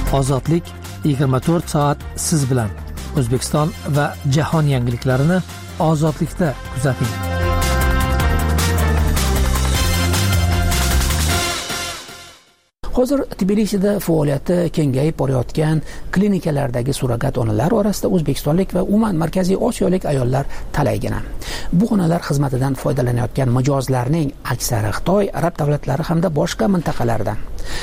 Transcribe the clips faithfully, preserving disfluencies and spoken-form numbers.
Ozodlik yigirma to'rt soat siz bilan. O'zbekiston va jahon yangiliklarini ozodlikda kuzating. Hozir Tbilisida faoliyati kengayib borayotgan klinikalardagi surrogat onalar orasida o'zbekistonlik va umuman Markaziy Osiyolik ayollar talaygina. Bu onalar xizmatidan foydalanayotgan mijozlarning aksari Xitoy, arab davlatlari hamda boshqa mintaqalardan.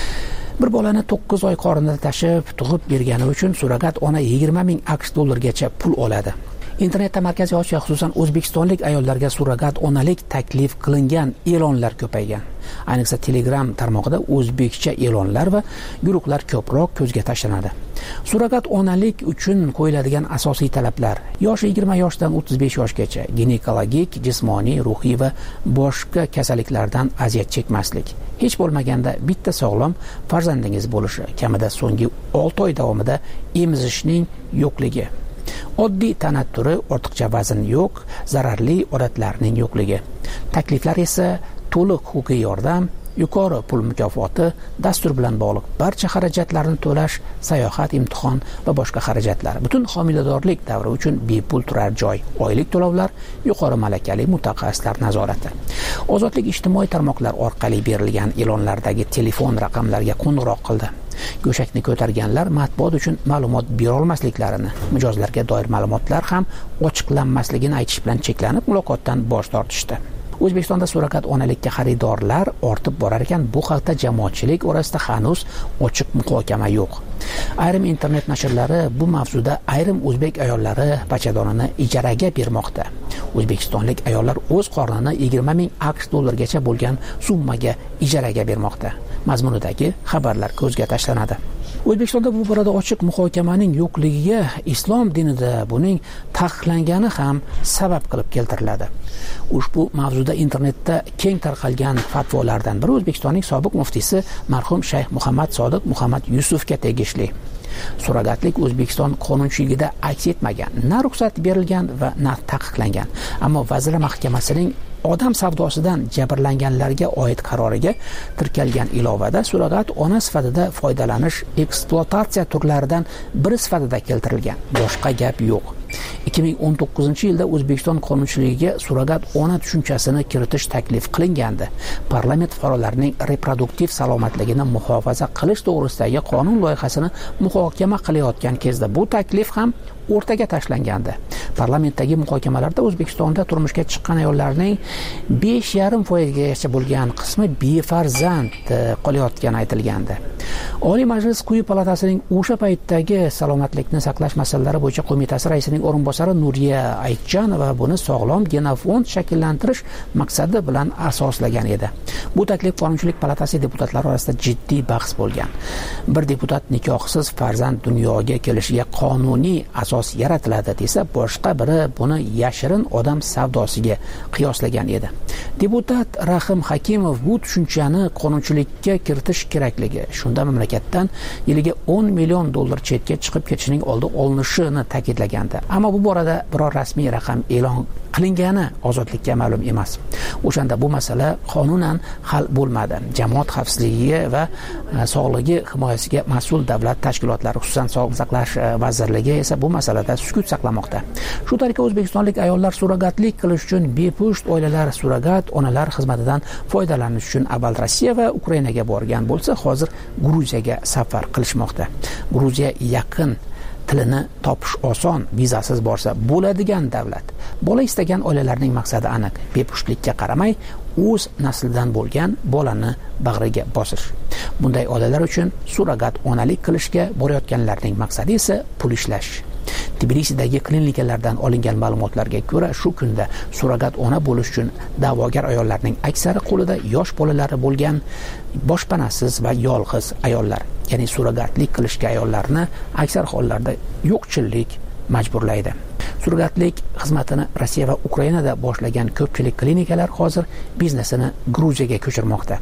Bir bolani to'qqiz oy qornida tashib, tug'ib bergani uchun surrogat ona yigirma ming aqsh dollargacha pul oladi. Internetda Markaziy Osiyo, xususan o'zbekistonlik ayollarga surrogat onalik taklif qilingan e'lonlar ko'paygan. Ayniqsa Telegram tarmog'ida o'zbekcha e'lonlar va guruhlar ko'proq ko'zga tashlanadi. Surrogat onalik uchun qo'yiladigan asosiy talablar: yoshi yigirma yoshdan o'ttiz besh yoshgacha, ginekologik, jismoniy, ruhiy va boshqa kasalliklardan aziyat chekmaslik, hech bo'lmaganda bitta sog'lom farzandingiz bo'lishi, kamida so'nggi olti oy davomida emizishning yo'qligi, oddiy tana turi, ortiqcha vazn yo'q, zararli odatlarning yo'qligi. Takliflar esa to'liq huquqiy yordam, yuqori pul mukofoti, dastur bilan bog'liq barcha xarajatlarni to'lash, sayohat, imtihon va boshqa xarajatlar, butun homiladorlik davri uchun bepul turar joy, oylik to'lovlar, yuqori malakali mutaxassislar nazorati. Ozodlik ijtimoiy tarmoqlar orqali berilgan e'lonlardagi telefon raqamlariga qo'ng'iroq qildi. Go'shakni ko'targanlar matbuot uchun ma'lumot bera olmasliklarini, mijozlarga doir ma'lumotlar ham ochiqlanmasligini aytish bilan cheklanib, muloqotdan bosh tortishdi. O'zbekistonda surrogat onalikka xaridorlar ortib borar ekan, bu haqda jamoatchilik orasida hanuz ochiq muhokama yo'q. Ayrim internet nashrlari bu mavzuda ayrim o'zbek ayollari bachadonini ijaraga bermoqda. O'zbekistonlik ayollar o'z qornini yigirma ming aqsh dollargacha bo'lgan summaga ijaraga bermoqda. Mazmunidagi xabarlar ko'zga tashlanadi. O'zbekistonda bu borada ochiq muhokamaning yo'qligiga islom dinida buning taqiqlangani ham sabab qilib keltiriladi. Ushbu mavzuda internetda keng tarqalgan fatvolardan biri O'zbekistonning sobiq muftisi marhum Shayx Muhammad Sodiq Muhammad Yusufga tegishli. Surrogatlik O'zbekiston qonunchiligida aks etmagan, na ruxsat berilgan va na taqiqlangan. Ammo Vazirlar Mahkamasining odam savdosidan jabrlanganlarga oid qaroriga tirkalgan ilovada surrogat ona sifatida foydalanish ekspluatatsiya turlaridan biri sifatida keltirilgan. Boshqa gap yo'q. ikki ming o'n to'qqizinchi yilda O'zbekiston qonunchiligiga surrogat ona tushunchasini kiritish taklif qilingandi. Parlament fuqarolarining reproduktiv salomatligini muhofaza qilish to'g'risidagi qonun loyihasini muhokama qilayotgan kezda bu taklif ham o'rtaga tashlangandi. Parlamentdagi muhokamalarda O'zbekistonda turmushga chiqqan ayollarning besh yarim foizgacha bo'lgan qismi befarzand qolayotgani aytilgandi. Oliy Majlis quyi palatasining o'sha paytdagi salomatlikni saqlash masalalari bo'yicha qo'mitasi raisining o'rinbosari Nuriya Aytjanova buni sog'lom genofond shakllantirish maqsadi bilan asoslagan edi. Bu taklif Qonunchilik palatasi deputatlari orasida jiddiy bahs bo'lgan. Bir deputat nikohsiz farzand dunyoga kelishiga qonuniy asos yaratiladi desa, boshqa biri buni yashirin odam savdosiga qiyoslagan edi. Deputat Rahim Hakimov bu tushunchani qonunchilikka kiritish kerakligi, shunda mamlakatdan yiliga o'n million dollar chetga chiqib ketishining oldi olinishini ta'kidlagandi. Ammo bu borada biror rasmiy raqam e'lon qilingani ozodlikka ma'lum emas. O'shanda bu masala qonunan hal bo'lmadi. Jamoat xavfsizligi va sog'lig'i himoyasiga mas'ul davlat tashkilotlari, xususan Sog'liqni saqlash vazirligi esa bu masalada sukut saqlamoqda. Shu tariqa o'zbekistonlik ayollar surrogatlik qilish uchun bepusht oilalar surrogat onalar xizmatidan foydalanish uchun avval Rossiya va Ukrainaga borgan bo'lsa, hozir Gruziyaga safar qilishmoqda. Gruziya yaqin, tilini topish oson, vizasiz borsa bo'ladigan davlat. Bola istagan oilalarning maqsadi aniq: bepushtlikka qaramay o'z naslidan bo'lgan bolani bag'riga bosish. Bunday oilalar uchun surrogat onalik qilishga borayotganlarning maqsadi esa pul ishlash. Tbilisidagi klinikalardan olingan ma'lumotlarga ko'ra, shu kunda surrogat ona bo'lish uchun da'vogar ayollarning aksari qo'lida yosh bolalari bo'lgan boshpanasiz va yolg'iz ayollar. Ya'ni surrogatlik qilishga ayollarni aksar hollarda yo'qchilik majburlaydi. Surrogatlik xizmatini Rossiya va Ukrainada boshlagan ko'pchilik klinikalar hozir biznesini Gruziyaga ko'chirmoqda.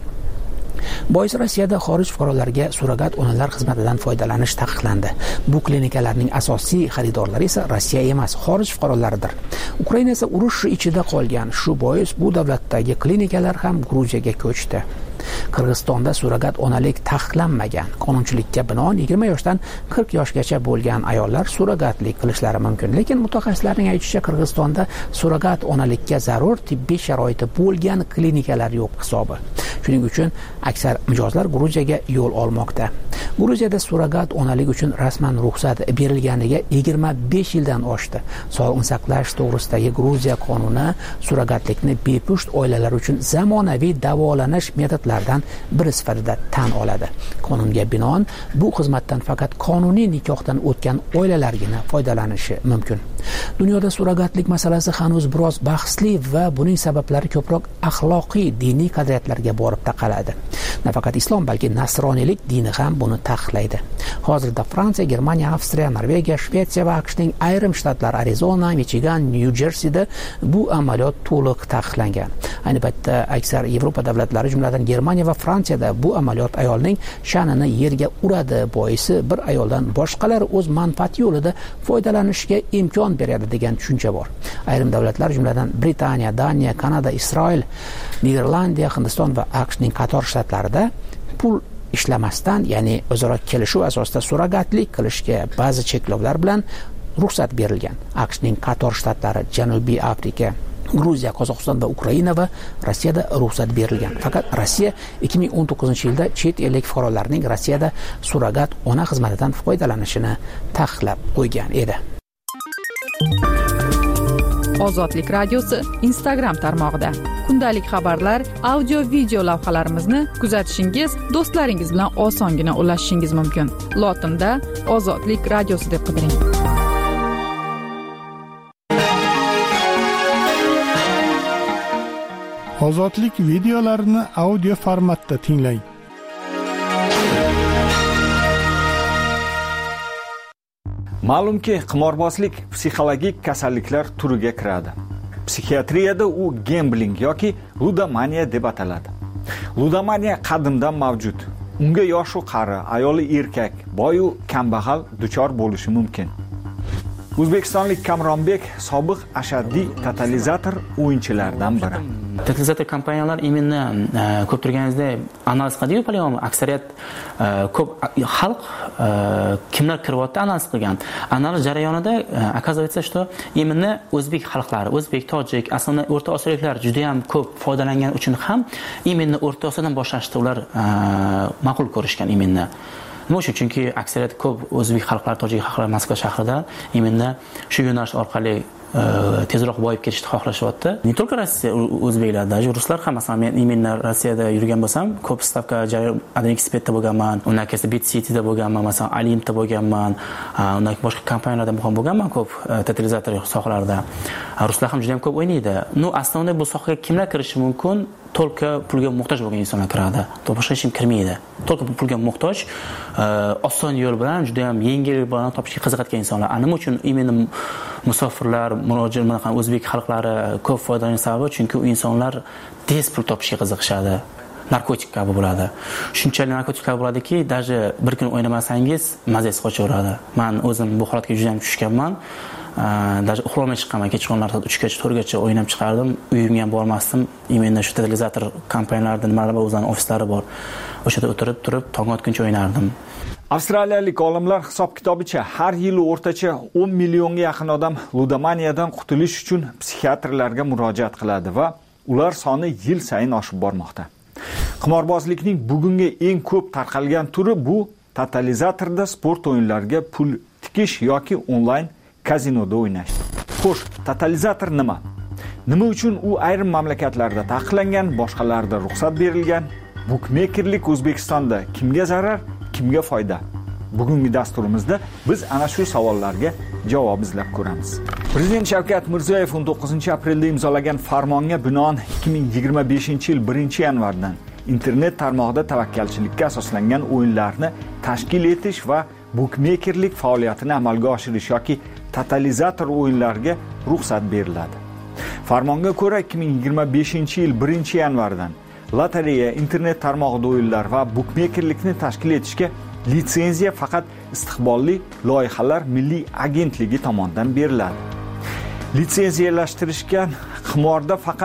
Bois Rossiyada xorij fuqarolariga surrogat onalar xizmatidan foydalanish taqiqlandi. Bu klinikalarning asosiy xaridorlari esa Rossiya emas, xorij fuqarolaridir. Ukraina esa urush ichida qolgan. Shu bois bu davlatdagi klinikalar ham Gruziyaga ko'chdi. Qirg'izistonda surrogat onalik taqiqlanmagan. Qonunchilikka binoan yigirma yoshdan qirq yoshgacha bo'lgan ayollar surrogatlik qilishlari mumkin. Lekin mutaxassislarning aytishicha, Qirg'izistonda surrogat onalikka zarur tibbiy sharoiti bo'lgan klinikalar yo'q hisobi. Shuning uchun aksar mijozlar Gruziyaga yo'l olmoqda. Gruziyada surrogat onalik uchun rasman ruxsat berilganiga yigirma besh yildan oshdi. Sog'liqni saqlash to'g'risidagi Gruziya qonuni surrogatlikni bepusht oilalar uchun zamonaviy davolanish metodlaridan biri sifatida tan oladi. Qonunga binoan bu xizmatdan faqat qonuniy nikohdan o'tgan oilalargina foydalanishi mumkin. Dunyoda surrogatlik masalasi hanuz biroz bahsli va buning sabablari ko'proq axloqiy, diniy qadriyatlarga borib taqaladi. Nafaqat islom, balki nasroniylik dini ham buni taqiqlaydi. Hozirda Fransiya, Germaniya, Avstriya, Norvegiya, Shvetsiya va AQShning ayrim shtatlar Arizona, Michigan, Nyu-Jersida bu amaliyot to'liq taqiqlangan. Ayni paytda aksar Yevropa davlatlari, jumladan Germaniya va Fransiyada bu amaliyot ayolning sha'nini yerga uradi. Boisi bir ayoldan boshqalar o'z manfaati yo'lida foydalanishiga imkon beradi degan tushuncha bor. Ayrim davlatlar, jumladan Britaniya, Daniya, Kanada, Isroil, Niderlandiya, Hindiston va AQShning qator shtatlarida pul ishlamasdan, ya'ni o'zaro kelishuv asosida surrogatlik qilishga ba'zi cheklovlar bilan ruxsat berilgan. AQShning qator shtatlari, Janubiy Afrika, Gruziya, Qozog'iston va Ukraina va Rossiyada ruxsat berilgan. Faqat Rossiya ikki ming o'n to'qqizinchi yilda chet ellik fuqarolarning Rossiyada surrogat ona xizmatidan foydalanishini taqiqlab qo'ygan edi. Ozodlik radiosi Instagram tarmog'ida kundalik xabarlar, audio, video lavhalarimizni kuzatishingiz, do'stlaringiz bilan osongina ulashishingiz mumkin. Lotinda Ozodlik radiosi deb qidiring. Ozodlik videolarini audio formatda tinglang. Ma'lumki, qimorbozlik psixologik kasalliklar turiga kiradi. Psixiatriyada u gambling yoki ludomaniya deb ataladi. Ludomaniya qadimdan mavjud. Unga yosh u qari, ayoli erkak, boy u kambag'al duchor bo'lishi mumkin. O'zbekistonlik Kamronbek sobiq ashaddiy totalizator o'yinchilardan biri. Totalizator kompaniyalar именно ko'p turganingizda analiz qiladi-yu, polyom aksariyat ko'p xalq kimlar kiryapti analiz qilgan. Analiz jarayonida оказывается, что именно o'zbek xalqlari, o'zbek, tojik, aslida o'rta osiyoliklar juda ham ko'p foydalangan uchun ham именно o'rta osiyodan boshlashdi ular ma'qul ko'rishgan именно. Nima uchun? Chunki aksariyat ko'p o'zbek xalqlari, tojik xalqlari Moskva shahrida именно shu yo'nalish orqali tezroq boyib ketishni xohlashyapti. Не только Rossiya, o'zbeklar, даже ruslar ham, masalan, men именно Rossiyada yurgan bo'lsam, ko'p stavka Adexpetda bo'lganman, undan keyin Bet Cityda bo'lganman, masalan, Olimda bo'lganman, undan boshqa kompaniyalarda ham bo'lganman ko'p totalizator sohalarida. Ruslar ham juda ham ko'p o'ynaydi. No, aslida bu sohaga kimlar kirishi mumkin? Только pulga muhtoj bo'lgan insonlar kiradi. Boshqa hech kim kirmaydi. Только pulga muhtoj, oson yo'l bilan, juda ham yengil yo'l bilan topishga qiziqadigan insonlar. Nima uchun именно musofirlar, murojaat qilgan o'zbek xalqlari ko'p foydalanish sababi, chunki u insonlar tez pul topishga qiziqishadi. Narkotik kabi bo'ladi. Shunchalik narkotik kabi bo'ladiki, даже bir kun o'ynamasangiz mazasi qochaveradi. Men o'zim bu holatga juda ham tushganman. Даже uxlamay chiqqanman, kechqurunlar soat uchgacha, to'rtgacha o'ynab chiqardim. Uyimga ham bormasdim. Imенно shu totalizator kompaniyalarida nimalar bor, o'zlarining ofislari bor. O'sha yerda o'tirib turib, tong otguncha o'ynardim. Avstraliyalik olimlar hisob-kitobicha har yili o'rtacha o'n millionga yaqin odam ludomaniyadan qutulish uchun psixiatrlarga murojaat qiladi va ular soni yil sayin oshib bormoqda. Qimorbozlikning bugungi eng ko'p tarqalgan turi bu totalizatorda sport o'yinlariga pul tikish yoki onlayn kazinoda o'ynash. Xo'sh, totalizator nima? Nima uchun u ayrim mamlakatlarda taqiqlangan, boshqalarida ruxsat berilgan? Bukmekerlik O'zbekistonda kimga zarar, kimga foyda? Bugungi dasturimizda biz ana shu savollarga javob izlab ko'ramiz. Prezident Shavkat Mirziyoyev o'n to'qqizinchi aprelda imzolagan farmonga binoan ikki ming yigirma beshinchi yil birinchi yanvardan internet tarmog'ida tavakkalchilikka asoslangan o'yinlarni tashkil etish va bukmekerlik faoliyatini amalga oshirish yoki totalizator o'yinlariga ruxsat beriladi. Farmonga ko'ra ikki ming yigirma beshinchi yil birinchi yanvardan lotereya, internet tarmog'ida o'yinlar va bukmekerlikni tashkil etishga litsenziya faqat istiqbolli loyihalar milliy agentligi tomonidan beriladi. Litsenziyalashtirishgan qimorda faqat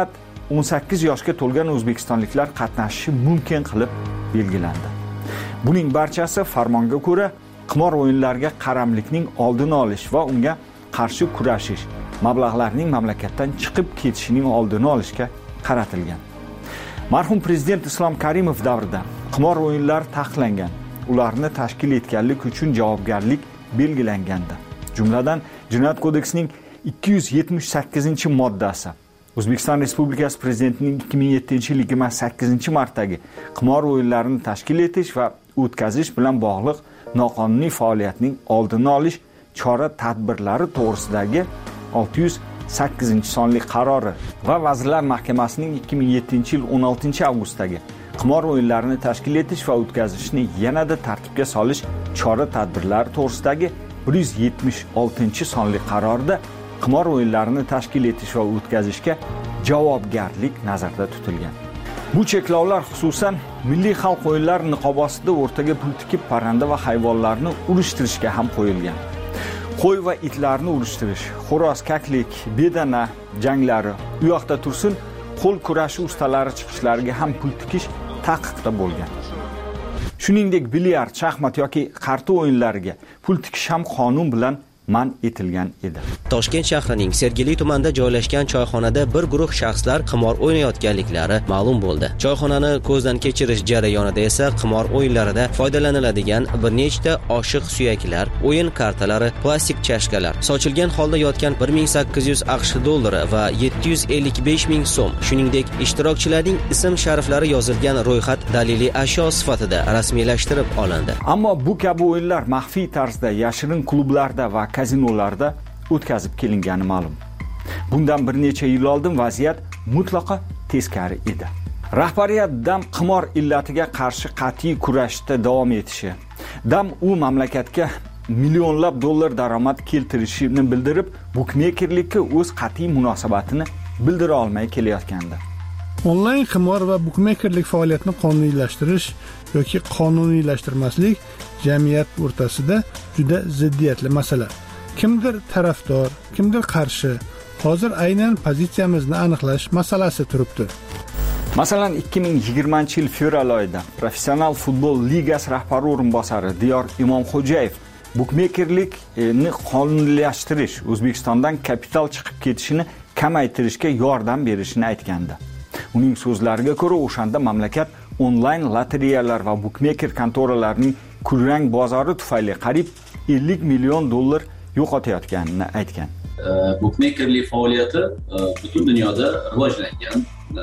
o'n sakkiz yoshga to'lgan o'zbekistonliklar qatnashishi mumkin qilib belgilandi. Buning barchasi farmonga ko'ra qimor o'yinlariga qaramlikning oldini olish va unga qarshi kurashish, mablag'larning mamlakatdan chiqib ketishining oldini olishga qaratilgan. Marhum prezident Islom Karimov davrida qimor o'yinlari taqiqlangan, ularni tashkil etganlik uchun javobgarlik belgilangandi. Jumladan, Jinoyat kodeksining ikki yuz yetmish sakkizinchi moddasi O'zbekiston Respublikasi Prezidentining ikki ming yettinchi yil yigirma sakkizinchi martdagi qimor o'yinlarini tashkil etish va o'tkazish bilan bog'liq noqonuniy faoliyatning oldini olish chora-tadbirlari to'g'risidagi olti yuz sakkizinchi sonli qarori va Vazirlar Mahkamasining ikki ming yettinchi yil o'n oltinchi avgustdagi qimor o'yinlarini tashkil etish va o'tkazishni yanada tartibga solish chora-tadbirlari to'g'risidagi bir yuz yetmish oltinchi sonli qarorda qimor o'yinlarini tashkil etish va o'tkazishga javobgarlik nazarda tutilgan. Bu cheklovlar xususan milliy xalq o'yinlari niqobi ostida o'rtaga pul tikib parranda va hayvonlarni urishtirishga ham qo'yilgan. Qo'y va itlarni urishtirish, xo'roz, kaklik, bedana janglari u yoqda tursin, qo'l kurashi ustalari chiqishlariga ham pul tikish taqiqda bo'lgan. Shuningdek, bilyard, shaxmat yoki qarta o'yinlariga pul tikish ham qonun bilan man etilgan edi. Toshkent shahrining Sergeli tumanida joylashgan choyxonada bir guruh shaxslar qimor o'ynayotganliklari ma'lum bo'ldi. Choyxonani ko'zdan kechirish jarayonida esa qimor o'yinlarida foydalaniladigan bir nechta oshiq suyaklar, o'yin kartalari, plastik chashkalar, sochilgan holda yotgan bir ming sakkiz yuz aqsh dollari va yetti yuz ellik besh ming so'm, shuningdek ishtirokchilarning ism-shariflari yozilgan ro'yxat daliliy ashyo sifatida rasmiylashtirib olindi. Ammo bu kabi o'yinlar maxfiy tarzda yashirin klublarda va kazinolarda o'tkazib kelingani ma'lum. Bundan bir necha yil oldin vaziyat mutlaqo teskari edi. Rahbariyat dam qimor illatiga qarshi qat'iy kurashda davom etishi, dam u mamlakatga millionlab dollar daromad keltirishini bildirib, bukmekerlikka o'z qat'iy munosabatini bildira olmay kelayotgandi. Onlayn qimor va bukmekerlik faoliyatini qonuniylashtirish yoki qonuniylashtirmaslik jamiyat o'rtasida juda ziddiyatli masala. Kimdir tarafdor, kimdir qarshi. Hozir aynan pozitsiyamizni aniqlash masalasi turibdi. Masalan, ikki ming yigirmanchi yil fevral oyida Professional futbol ligasi rahbari o'rinbosari Diyor Imomxo'jayev bukmekerlikni qonuniylashtirish O'zbekistondan kapital chiqib ketishini kamaytirishga yordam berishini aytgandi. Uning so'zlariga ko'ra, o'shanda mamlakat onlayn lotereyalar va bukmeker kontoralarining kurrang bozori tufayli qariyb ellik million dollar yo'qotayotganini aytgan. Bukmekerlik faoliyati butun dunyoda rivojlangan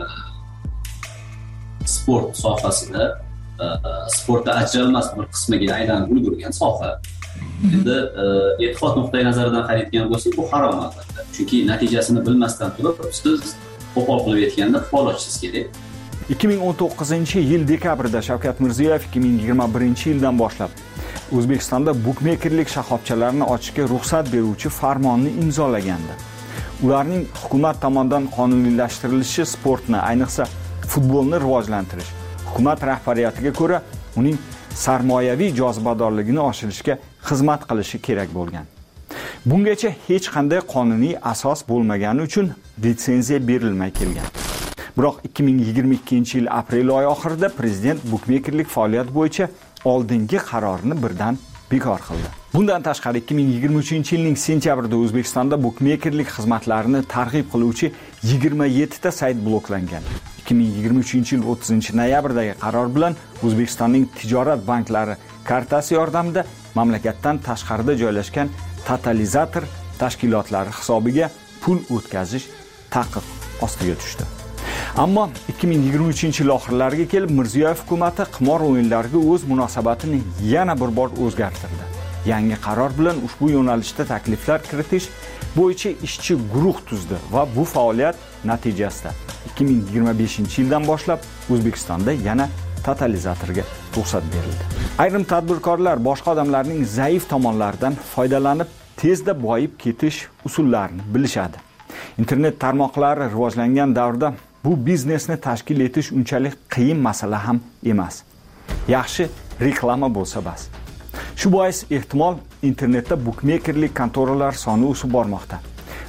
sport sohasida sportda ajralmas bir qismiga aylanib ulgurgan soha. Endi e'tiqod nuqtai nazaridan qaraydigan bo'lsak, bu harom albatta. Chunki natijasini bilmasdan turib, siz qo'pol qilib aytganda fol ochsiz kerak. ikki ming o'n to'qqizinchi yil dekabrida Shavkat Mirziyoyev ikki ming yigirma birinchi yildan boshlab O'zbekistonda bukmekerlik shoxobchalarini ochishga ruxsat beruvchi farmonni imzolagandi. Ularning hukumat tomonidan qonuniylashtirilishi sportni, ayniqsa futbolni rivojlantirish, hukumat rahbariyatiga ko'ra uning sarmoyaviy jozibadorligini oshirishga xizmat qilishi kerak bo'lgan. Bungacha hech qanday qonuniy asos bo'lmagani uchun litsenziya berilmay kelgan. Biroq ikki ming yigirma ikkinchi yil aprel oyi oxirida prezident bukmekerlik faoliyat bo'yicha oldingi qarorini birdan bekor qildi. Bundan tashqari ikki ming yigirma uchinchi yilning sentyabrida O'zbekistonda bukmekerlik xizmatlarini targ'ib qiluvchi yigirma yettita sayt bloklangan. ikki ming yigirma uchinchi yil o'ttizinchi noyabrdagi qaror bilan O'zbekistonning tijorat banklari kartasi yordamida mamlakatdan tashqarida joylashgan totalizator tashkilotlari hisobiga pul o'tkazish taqiq ostiga tushdi. Ammo ikki ming yigirma uchinchi yil oxirlariga kelib Mirziyoyev hukumatı qimor o'yinlariga o'z munosabatini yana bir bor o'zgartirdi. Yangi qaror bilan ushbu yo'nalishda takliflar kiritish bo'yicha ishchi guruh tuzdi va bu faoliyat natijasida ikki ming yigirma beshinchi yildan boshlab O'zbekistonda yana totalizatorga ruxsat berildi. Ayrim tadbirkorlar boshqa odamlarning zaif tomonlaridan foydalanib tezda boyib ketish usullarini bilishadi. Internet tarmoqlari rivojlangan davrda bu biznesni tashkil etish unchalik qiyin masala ham emas. Yaxshi reklama bo'lsa bas. Shu bois ehtimol internetda bukmekerlik kontoralari soni o'sib bormoqda.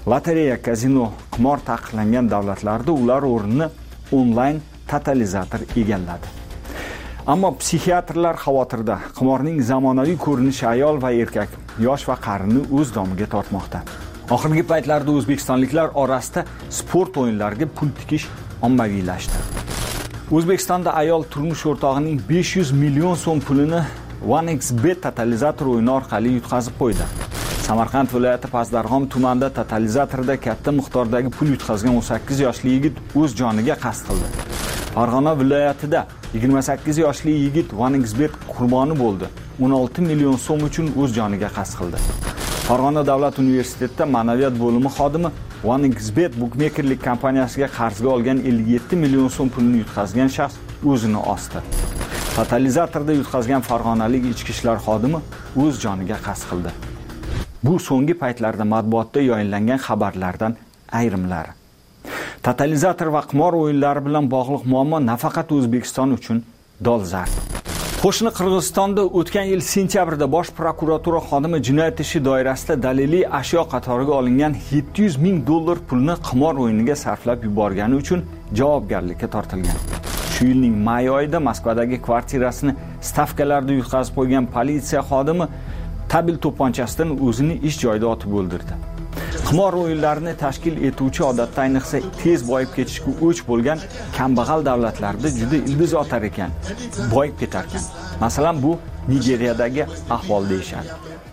Lotereya, kazino, qimor taqiqlangan davlatlarda ular o'rnini onlayn totalizator egalladi. Ammo psixiatrlar xavotirda. Qimorning zamonaviy ko'rinishi ayol va erkak, yosh va qarini o'z domiga tortmoqda. Oxirgi paytlarda o'zbekistonliklar orasida sport o'yinlariga pul tikish ommaviylashdi. O'zbekistonda ayol turmush o'rtog'ining besh yuz million so'm pulini OneXBet totalizator o'yini orqali yutqazib qo'ydi. Samarqand viloyati Pazdarg'om tumanida totalizatorda katta miqdordagi pul yutqazgan o'n sakkiz yoshli yigit o'z joniga qasd qildi. Farg'ona viloyatida yigirma sakkiz yoshli yigit OneXBet qurboni bo'ldi. o'n olti million so'm uchun o'z joniga qasd qildi. Farg'ona davlat universitetida ma'naviyat bo'limi xodimi OneXBet bukmekerlik kompaniyasiga qarzga olgan ellik yetti million so'm pulni yutqazgan shaxs o'zini osdi. Totalizatorda yutqazgan farg'onalik ichki ishlar xodimi o'z joniga qasd qildi. Bu so'nggi paytlarda matbuotda yoyinlangan xabarlardan ayrimlari. Totalizator va qimor o'yinlari bilan bog'liq muammo nafaqat O'zbekiston uchun dolzarb. Qo'shni Qirg'izistonda o'tgan yil sentyabrda bosh prokuratura xodimi jinoyat ishi doirasida daliliy ashyo qatoriga olingan yetti yuz ming dollar pulni qimor o'yiniga sarflab yuborgani uchun javobgarlikka tortilgan. Shu yilning may oyida Moskvadagi kvartirasini stavkalarda yutqazib qo'ygan politsiya xodimi tabil to'pponchasidan o'zini ish joyida otib o'ldirdi. Qimor o'yinlarini tashkil etuvchi odatda ayniqsa tez boyib ketishga o'ch bo'lgan kambag'al davlatlarda juda ildiz otar ekan, boyib ketar ekan. Masalan, bu Nigeriyadagi ahvol deyishadi.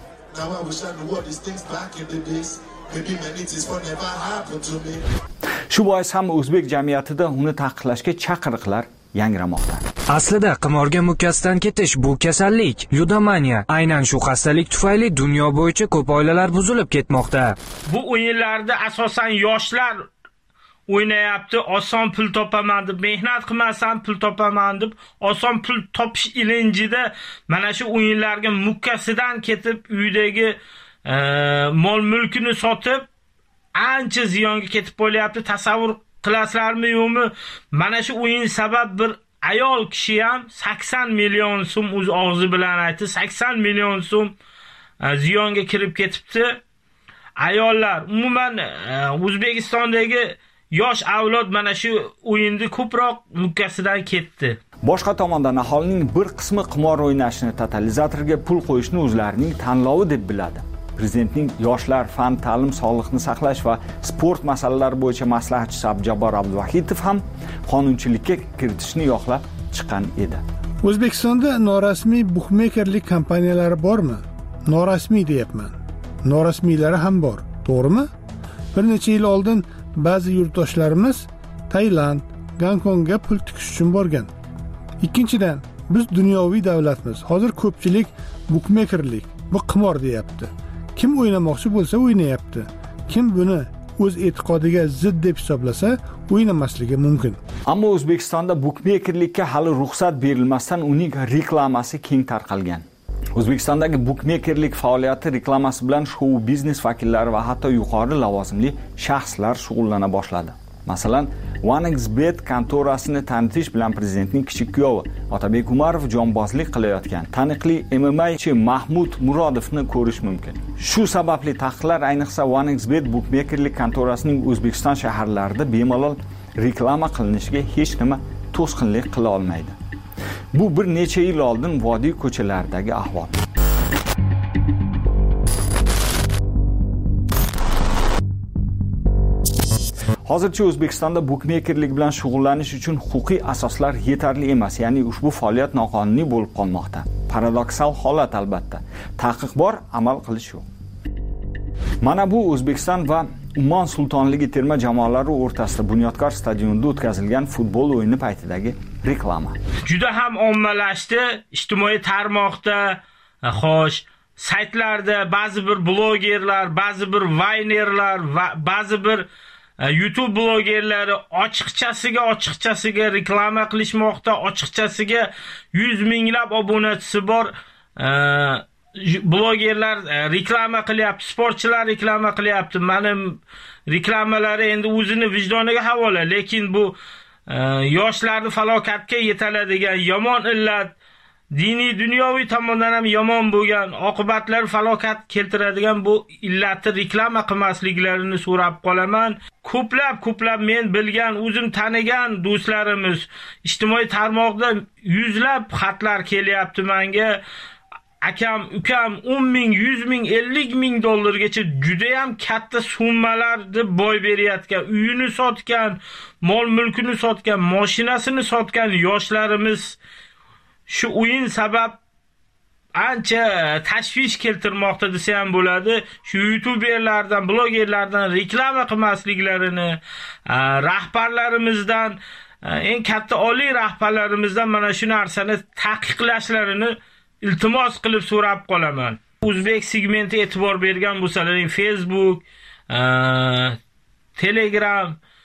Shu bois ham o'zbek jamiyatida uni taqiqlashga chaqiriqlar yangramoqda. Aslida qimorga mukkasidan ketish bu kasallik, ludomaniya. Aynan shu xastalik tufayli dunyo bo'yicha ko'p oilalar buzilib ketmoqda. Bu o'yinlarda asosan yoshlar o'ynayapti, oson pul topaman deb, mehnat qilmasam pul topaman deb, oson pul topish ilinjida mana shu o'yinlarga mukkasidan ketib, uydagi e, mol-mulkini sotib, ancha ziyonga ketib qolyapti. Tasavvur qilasizlarmi yo'qmi? Mana shu o'yin sabab bir ayol kishi ham sakson million so'm o'z og'zi bilan aytdi, sakson million so'm ziyonga kirib ketibdi. Ayollar, umuman O'zbekistondagi yosh avlod mana shu o'yinda ko'proq mukkasidan ketdi. Boshqa tomondan aholining bir qismi qimor o'ynashni, totalizatorga pul qo'yishni o'zlarining tanlovi deb biladi. Prezidentning yoshlar, fan, ta'lim, sog'liqni saqlash va sport masalalari bo'yicha maslahatchisi Abjabor Abduvahidov ham qonunchilikka kiritishni yoqlab chiqqan edi. O'zbekistonda norasmiy bukmekerlik kompaniyalari bormi? Norasmiy deyapman. Norasmiylari ham bor, to'g'rimi? Bir necha yil oldin ba'zi yurtdoshlarimiz Tailand, Gonkongga pul tikish uchun borgan. Ikkinchidan, biz dunyoviy davlatmiz. Hozir ko'pchilik bukmekerlik, bu qimor deyapti. Kim o'ynamoqchi bo'lsa o'ynayapti. Kim buni o'z e'tiqodiga zid deb hisoblasa, o'ynamasligi mumkin. Ammo O'zbekistonda bukmekerlikka hali ruxsat berilmasdan uning reklamasi keng tarqalgan. O'zbekistondagi bukmekerlik faoliyati reklamasi bilan shou biznes vakillari va hatto yuqori lavozimli shaxslar shug'ullana boshladi. Masalan, OneXBet kontorasini tanitish bilan prezidentning kichik kuyovi Otabek Umarov jonbozlik qilayotgan taniqli M M A-chi Mahmud Murodovni ko'rish mumkin. Shu sababli taqiqlar ayniqsa OneXBet bukmekerlik kontorasining O'zbekiston shaharlarida bemalol reklama qilinishiga hech nima to'sqinlik qila olmaydi. Bu bir necha yil oldin vodiy ko'chalaridagi ahvol. Hozircha O'zbekistonda bukmekerlik bilan shug'ullanish uchun huquqiy asoslar yetarli emas, ya'ni ushbu faoliyat noqonuniy bo'lib qolmoqda. Paradoksal holat albatta. Taqiq bor, amal qilish yo'q. Mana bu O'zbekiston va Ummon sultonligi terma jamoalari o'rtasida Bunyodkor stadionida o'tkazilgan futbol o'yini paytidagi reklama. Juda ham ommalashdi, ijtimoiy tarmoqda, xo'sh, saytlarda ba'zi bir blogerlar, ba'zi bir vaynerlar va ba'zi bir YouTube blogerlari ochiqchasiga ochiqchasiga reklama qilishmoqda, ochiqchasiga yuz minglab obunachisi bor blogerlar reklama qilyapti, sportchilar reklama qilyapti. Mana reklamalari endi o'zini vijdoniga havola, lekin bu yoshlarni falokatga yetaladigan yomon illat diniy dunyoviy tomondan ham yomon bo'lgan, oqibatlar falokat keltiradigan bu illatni reklama qilmasliklarini so'rab qolaman. Ko'plab ko'plab men bilgan, o'zim tanigan do'stlarimiz ijtimoiy tarmoqda yuzlab xatlar kelyapti menga. Akam, ukam o'n ming, yuz ming, ellik ming dollargacha juda ham katta summalarni boy berayotgan, uyini sotgan, mol mulkini sotgan, mashinasini sotgan yoshlarimiz shu o'yin sabab ancha tashvish keltirmoqda desa ham bo'ladi. Shu youtuberlardan, blogerlardan reklama qilmasliklarini, rahbarlarimizdan, eng katta oliy rahbarlarimizdan mana shu narsani taqiqlashlarini iltimos qilib so'rab qolaman. O'zbek segmenti e'tibor bergan bo'lsalaring, Facebook, Telegram,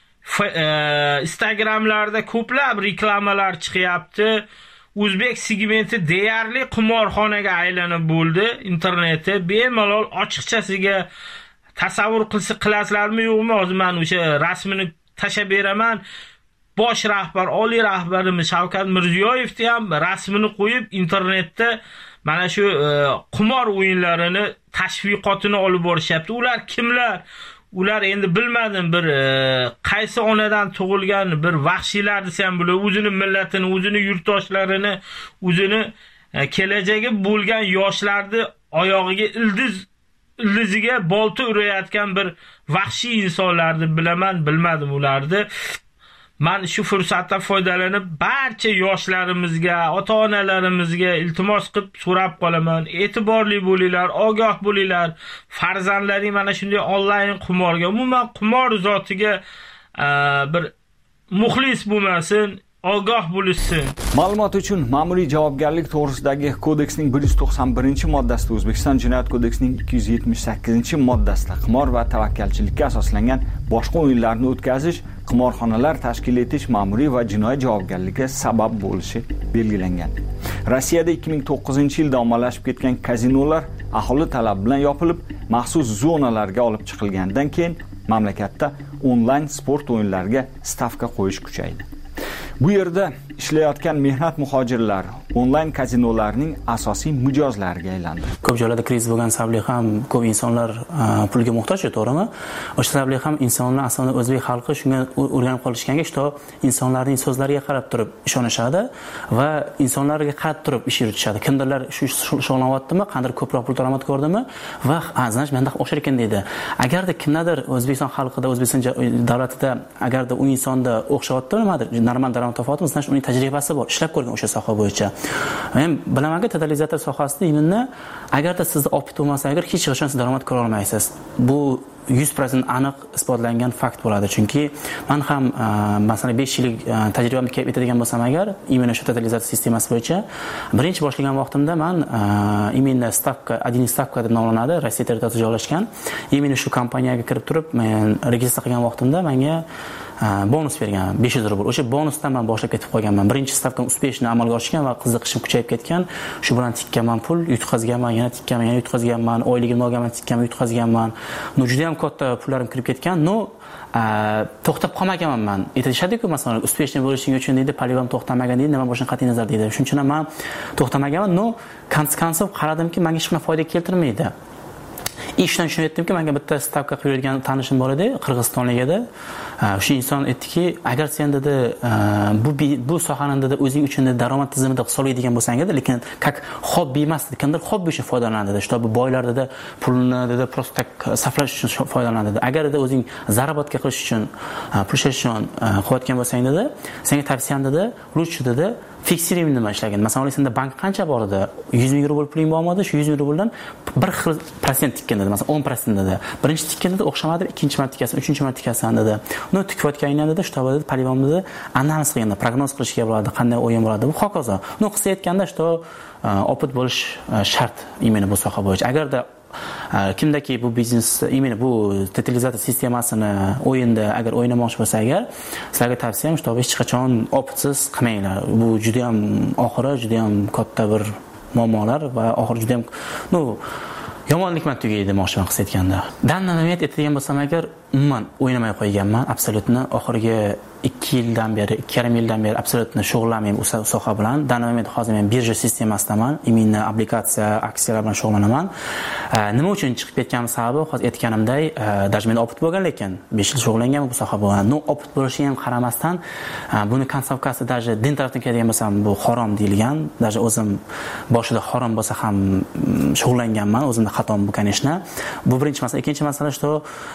Instagramlarda ko'plab reklamalar chiqyapti. O'zbek segmenti deyarli qimorxonaga aylanib bo'ldi. Internetda bemalol ochiqchasiga tasavvur qilsa qilasizlarmi yo'qmi? Hozir men o'sha rasmini tashab beraman. Bosh rahbar, oliy rahbarimiz Shavkat Mirziyoyevni ham rasmini qo'yib internetda mana shu qimor o'yinlarini tashviqotini olib borishyapti. Ular kimlar? Ular endi bilmadim, bir qaysi onadan tug'ilgan bir vahshiylar desam bo'ladi. O'zini millatini, o'zini yurtdoshlarini, o'zini kelajagi bo'lgan yoshlarni oyog'iga ildiz ildiziga bolta urayotgan bir vahshiy insonlarni bilaman, bilmadim ularni. Men shu fursatdan foydalanib barcha yoshlarimizga, ota-onalarimizga iltimos qilib so'rab qolaman. E'tiborli bo'linglar, ogoh bo'linglar. Farzandlaring mana shunday onlayn qimorga, umuman qimor zotiga bir muxlis bo'lmasin, ogoh bo'lishsin. Ma'lumot uchun ma'muriy javobgarlik to'g'risidagi kodeksning bir yuz to'qson birinchi moddasida, O'zbekiston Jinoyat kodeksining ikki yuz yetmish sakkizinchi moddasida qimor va tavakkalchilikka asoslangan boshqa o'yinlarni o'tkazish, qimorxonalar tashkil etish ma'muriy va jinoiy javobgarlikka sabab bo'lishi belgilangan. Rossiyada ikki ming to'qqizinchi yilda ommalashib ketgan kazinolar aholi talabi bilan yopilib, maxsus zonalarga olib chiqilgandan keyin mamlakatda onlayn sport o'yinlariga stavka qo'yish kuchaydi. Bu yerda ishlayotgan mehnat muhojirlari onlayn kazinolarning asosiy mijozlariga aylandi. Ko'p joylarda kriz bo'lgan sababli ham ko'p insonlar pulga muhtoj, to'g'rimi? O'sha sababli ham insonlar asosan o'zbek xalqi shunga o'rganib qolishganga, ishto insonlarning so'zlariga qarab turib ishonishadi va insonlarga qarab turib ish yuritishadi. Kimdirlar shu shug'ullanyaptimi, qanday ko'proq pul daromad ko'rdimi va aznash menda o'xshar ekan deydi. Agarda kimdadir O'zbekiston xalqida, O'zbekiston davlatida agarda u insonda o'xshayapti, nimadir normal daromad topyapti, значит uning tajribasi bor, ishlab ko'rgan o'sha soha bo'yicha. Men bilamanki, totalizator sohasida imonni agarda sizda opit bo'lmasa, agar hech qachon siz daromad ko'ra olmaysiz. Bu yuz foiz aniq isbotlangan fakt bo'ladi. Chunki men ham masalan besh yillik tajribamni kelib etadigan bo'lsam agar, imенно shu totalizator sistemasi bo'yicha birinchi boshlagan vaqtimda men imенно stavka, один stavka deb nomlanadi, Rossiya territoriyasida joylashgan. Imенно shu kompaniyaga kirib turib, men registratsiya qilgan vaqtimda menga bonus bergan besh yuz rubl. O'sha bonusdan men boshlab ketib qolganman. Birinchi stavkam uspешно amalga oshgan va qiziqishim kuchayib ketgan. Shu bilan tikkanman pul, yutqazganman, yana tikkanman, yana yutqazganman, oyligimni olganman, tikkanman, yutqazganman. No juda ham katta pullarim kirib ketgan. No to'xtab qolmaganman men. Aytishadi-ku, masalan, uspешно bo'lishing uchun deydi, polivam to'xtamagan deydi, nima bo'lishini qat'iy nazar deydi. Shuning uchun ham men to'xtamaganman. No, konsekvensiya qaradimki, menga hech qanday foyda keltirmaydi. Ishdan shuni aytdimki, menga bitta stavka qilib yurgan tanishim bor edi, Qirg'izistonlik edi. O'sha inson aytdiki, agar sen dedi bu bu sohani dedi o'zing uchun daromad tizimida hisoblaydigan bo'lsang edi, lekin как hobbi emas, kimdir hobbi uchun foydalanadi dedi. Shto bu boylar dedi pulni dedi просто так saflash uchun foydalanadi dedi. Agar dedi o'zing zarobatka qilish uchun, pul ishlash uchun qilayotgan bo'lsang dedi, senga tavsiyam dedi, lучше dedi fiksirib nima ishlagan. Masalan, senda bank qancha bor edi? yuz ming rubl puling bormadi, shu yuz ming rubldan bir xil prosent tikkan dedi. Masalan, o'n prosent dedi. Birinchi tikkan dedi, o'xshamadi, ikkinchi marta tikkasan, uchinchi marta tikkasan dedi. No, tikayotganingdan dedi, shto dedi, polivom dedi, analiz qilganda, prognoz qilishga bo'ladi, qanday o'yin bo'ladi, bu hokazo. No, qilsa aytganda, shto opit bo'lish shart imенно bu soha bo'yicha. Agarda kimdaki bu biznes, imенно bu totalizator sistemasini o'yinda agar o'ynamoqchi bo'lsa agar, sizlarga tavsiyam shto hech qachon opitsiz qilmanglar. Bu juda ham oxiri juda ham katta bir muammolar va oxiri juda ham no yomonlikman tugaydi demoqchiman qilsa aytganda. Dandan nima aytadigan bo'lsam agar, umuman o'ynamay qo'yganman, absolyutni oxirgi ikki yildan beri, ikki yarim yildan beri absolyutni shug'ullanmayman u soha bilan. Danavamid hozir men birja sistemasidaman, immuniy obligatsiya, aksiyalar bilan shug'ullanaman. Nima uchun chiqib ketganim sababi hozir aytganimday, даже men opit bo'lgan, lekin besh yil shug'ullanganman bu soha bilan. No opit bo'lishiga ham qaramasdan, buni konsovkasi даже din tarafdan keladigan bo'lsam, bu harom deyilgan. Даже o'zim boshida harom bo'lsa ham shug'ullanganman, o'zimda xatom bo'lgan ishni. Bu birinchi masala. Ikkinchi masala shu,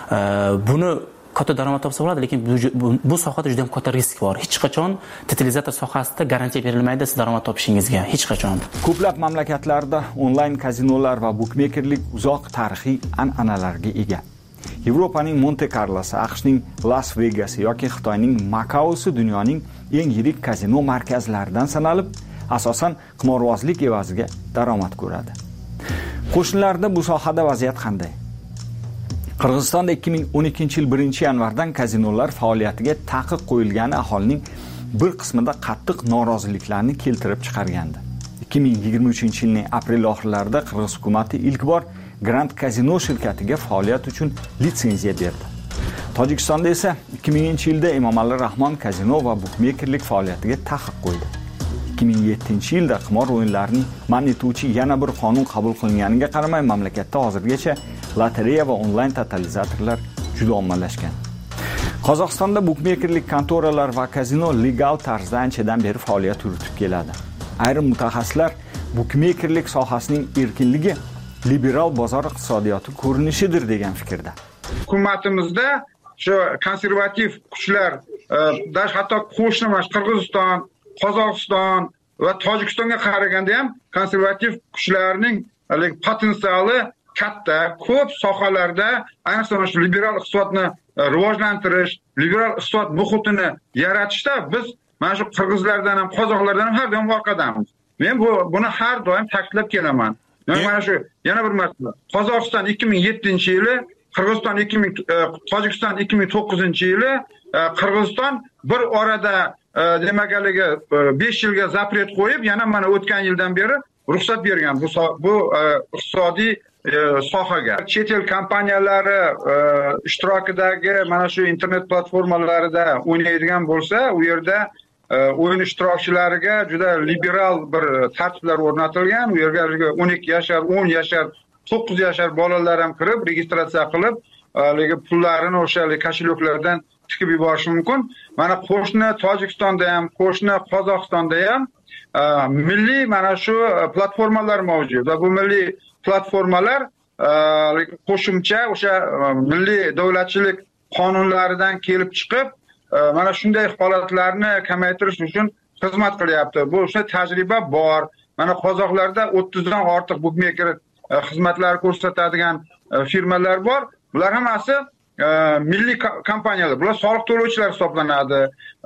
buni katta daromad topsa bo'ladi, lekin bu, bu, bu sohada juda ham katta risk bor. Hech qachon totalizator sohasida garantiya berilmaydi siz daromad topishingizga, hech qachon. Ko'plab mamlakatlarda onlayn kazinolar va bukmekerlik uzoq tarixiy an'analarga ega. Yevropaning Monte Carlosi, AQShning Las Vegasi yoki Xitoyning Makaosi dunyoning eng yirik kazino markazlaridan sanalib, asosan qimorbozlik evaziga daromad ko'radi. Qo'shnilarda bu sohada vaziyat qanday? Qirg'izistonda ikki ming o'n ikkinchi yil birinchi yanvardan kazinolar faoliyatiga taqiq qo'yilgani aholining bir qismida qattiq noroziliklarni keltirib chiqargandi. ikki ming yigirma uchinchi yilning aprel oxirlarida Qirg'iz hukumatı ilk bor Grand Casino shirkatiga faoliyat uchun litsenziya berdi. Tojikistonda esa ikki minginchi yilda Emomali Rahmon kazino va bukmekerlik faoliyatiga taqiq qo'ydi. ikki ming yettinchi yilda qimor o'yinlarining man etuvchi yana bir qonun qabul qilinganiga qaramay mamlakatda hozirgacha lotereya va onlayn totalizatorlar juda ommalashgan. Qozog'istonda bukmekerlik kontoralar va kazino legal tarzda anchadan beri faoliyat yuritib keladi. Ayrim mutaxassislar bukmekerlik sohasining erkinligi liberal bozor iqtisodiyoti ko'rinishidir degan fikrda. Hukumatimizda shu konservativ kuchlar, dash hatto qo'shnimas Qirg'iziston, Qozog'iston va Tojikistonga qaraganda ham konservativ kuchlarning potensiali katta. Ko'p sohalarda, ayniqsa shu liberal iqtisodni rivojlantirish, liberal iqtisod muhitini yaratishda biz mana shu qirg'izlardan ham, qozoqlardan ham har doim orqadamiz. Men bu buni har doim ta'kidlab kelaman. Mana shu yana bir masala. Qozog'iston ikki ming yettinchi yili, Qirg'iziston ikki ming, Tojikiston ikki ming to'qqizinchi yili, Qirg'iziston bir orada demak haligi besh yilga zapret qo'yib, yana mana o'tgan yildan beri ruxsat bergan bu bu iqtisodiy sohaga. Chet el kompaniyalari ishtirokidagi mana shu internet platformalarida o'ynaydigan bo'lsa, u yerda o'yin ishtirokchilariga juda liberal bir tartiblar o'rnatilgan. U yerga o'n ikki yashar, o'n yashar, to'qqiz yashar bolalar ham kirib, registratsiya qilib, haligi pullarini o'sha kosheloklardan tikib yuborish mumkin. Mana qo'shni Tojikistonda ham, qo'shni Qozog'istonda ham milliy mana shu platformalar mavjud va bu milliy platformalar qo'shimcha o'sha milliy davlatchilik qonunlaridan kelib chiqib, mana shunday holatlarni kamaytirish uchun xizmat qilyapti. Bu o'sha tajriba bor. Mana qozoqlarda o'ttizdan ortiq bukmeker xizmatlar ko'rsatadigan firmalar bor. Bular hammasi milliy kompaniyalar. Bular soliq to'lovchilar hisoblanadi.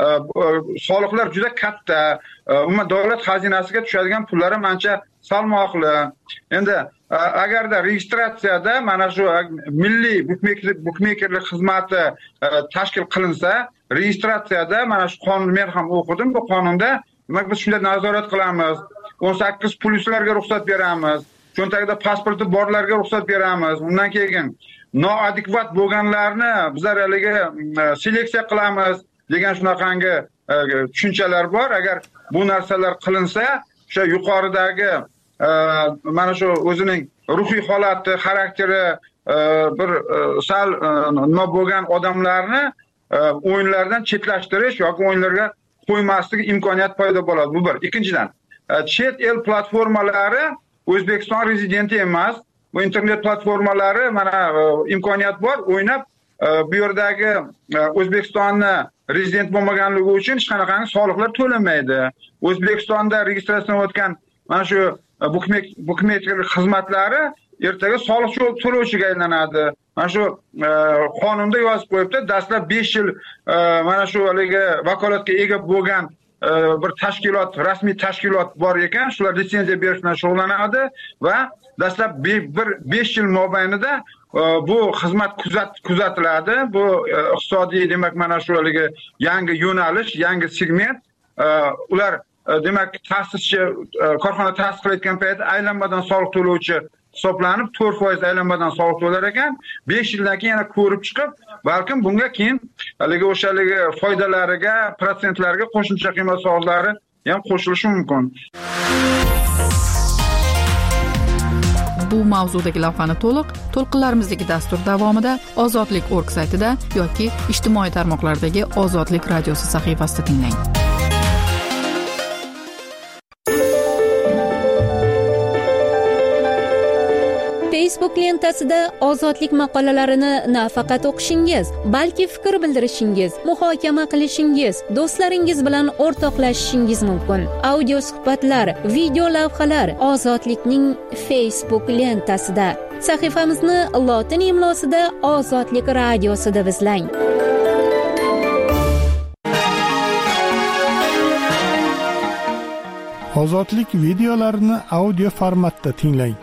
Soliqlar juda katta. Umuman davlat xazinasiga tushadigan pullar ham ancha salmoqli. Endi agarda registratsiyada mana shu milliy bukmekerlik bukmekerlik xizmati tashkil qilinsa, registratsiyada mana shu qonun men ham o'qidim. Bu qonunda demak biz shunday nazorat qilamiz. o'n sakkiz pluslarga ruxsat beramiz. Cho'ntagida pasporti borlarga ruxsat beramiz. Undan keyin noadekvat bo'lganlarni bizlar haligi seleksiya qilamiz degan shunaqangi tushunchalar bor. Agar bu narsalar qilinsa, o'sha yuqoridagi mana shu o'zining ruhiy holati, xarakteri bir sal nima bo'lgan odamlarni o'yinlardan chetlashtirish yoki o'yinlarga qo'ymaslik imkoniyati paydo bo'ladi. Bu bir. Ikkinchidan, chet el platformalari O'zbekiston rezidenti emas. Bu internet platformalari mana imkoniyat bor, o'ynab bu yerdagi O'zbekistonni rezident bo'lmaganligi uchun hech qanaqangi soliqlar to'lanmaydi. O'zbekistonda registratsiyadan o'tgan mana shu bukmekerlik xizmatlari ertaga soliq to'lovchiga aylanadi. Mana shu qonunda yozib qo'yibdi, dastlab besh yil mana shu haligi vakolatga ega bo'lgan bir tashkilot, rasmiy tashkilot bor ekan, shular litsenziya berish bilan shug'ullanadi va dastlab bir besh yil mobaynida bu xizmat kuzat kuzatiladi. Bu iqtisodiy demak mana shu haligi yangi yo'nalish, yangi segment. Ular demak ta'sischi korxona ta'sis qilayotgan paytda aylanmadan soliq to'lovchi hisoblanib to'rt foiz aylanmadan soliq to'lar ekan. besh yildan keyin yana ko'rib chiqib, balkim bunga keyin haligi o'shaligi foydalariga, protsentlarga qo'shimcha qiymat soliqlari ham qo'shilishi mumkin. Bu mavzudagi lavhani to'liq to'lqinlarimizdagi dastur davomida Ozodlik org saytida yoki ijtimoiy tarmoqlardagi Ozodlik radiosi sahifasida tinglang. Facebook lentasida ozodlik maqolalarini nafaqat o'qishingiz, balki fikr bildirishingiz, muhokama qilishingiz, do'stlaringiz bilan o'rtoqlashishingiz mumkin. Audio suhbatlar, video lavhalar Ozodlikning Facebook lentasida. Sahifamizni lotin imlosida Ozodlik radiosida izlang. Ozodlik videolarini audio formatda tinglang.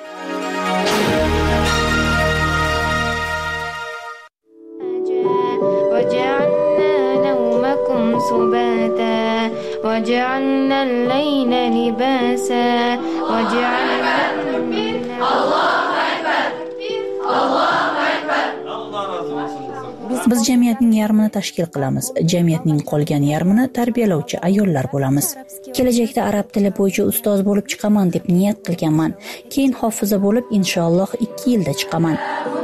وجعلنا الليل لباسا وجعلنا الله أكبر الله أكبر Biz jamiyatning yarmini tashkil qilamiz. Jamiyatning qolgan yarmini tarbiyalovchi ayollar bo'lamiz. Kelajakda arab tili bo'yicha ustoz bo'lib chiqaman deb niyat qilganman. Keyin hofiza bo'lib inshaalloh ikki yilda chiqaman.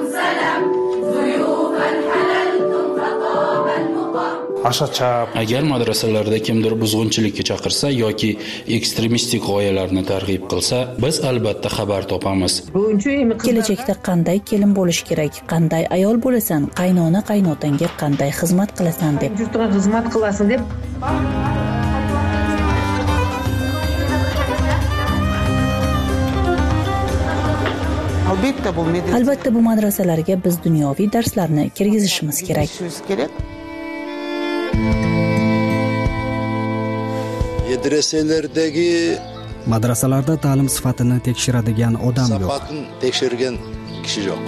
Agar madrasalarda kimdir buzg'unchilikka chaqirsa yoki ekstremistik g'oyalarni targ'ib qilsa, biz albatta xabar topamiz. Kelajakda qanday kelin bo'lish kerak, qanday ayol bo'lasan, qaynona qaynotangga qanday xizmat qilasan deb. xizmat qilasan deb. Albatta bu madrasalarga biz dunyoviy darslarni kirgizishimiz kerak. Medreselerdagi madrasalarda ta'lim sifatini tekshiradigan odam yo'q. Sifatini tekshirgan kishi yo'q.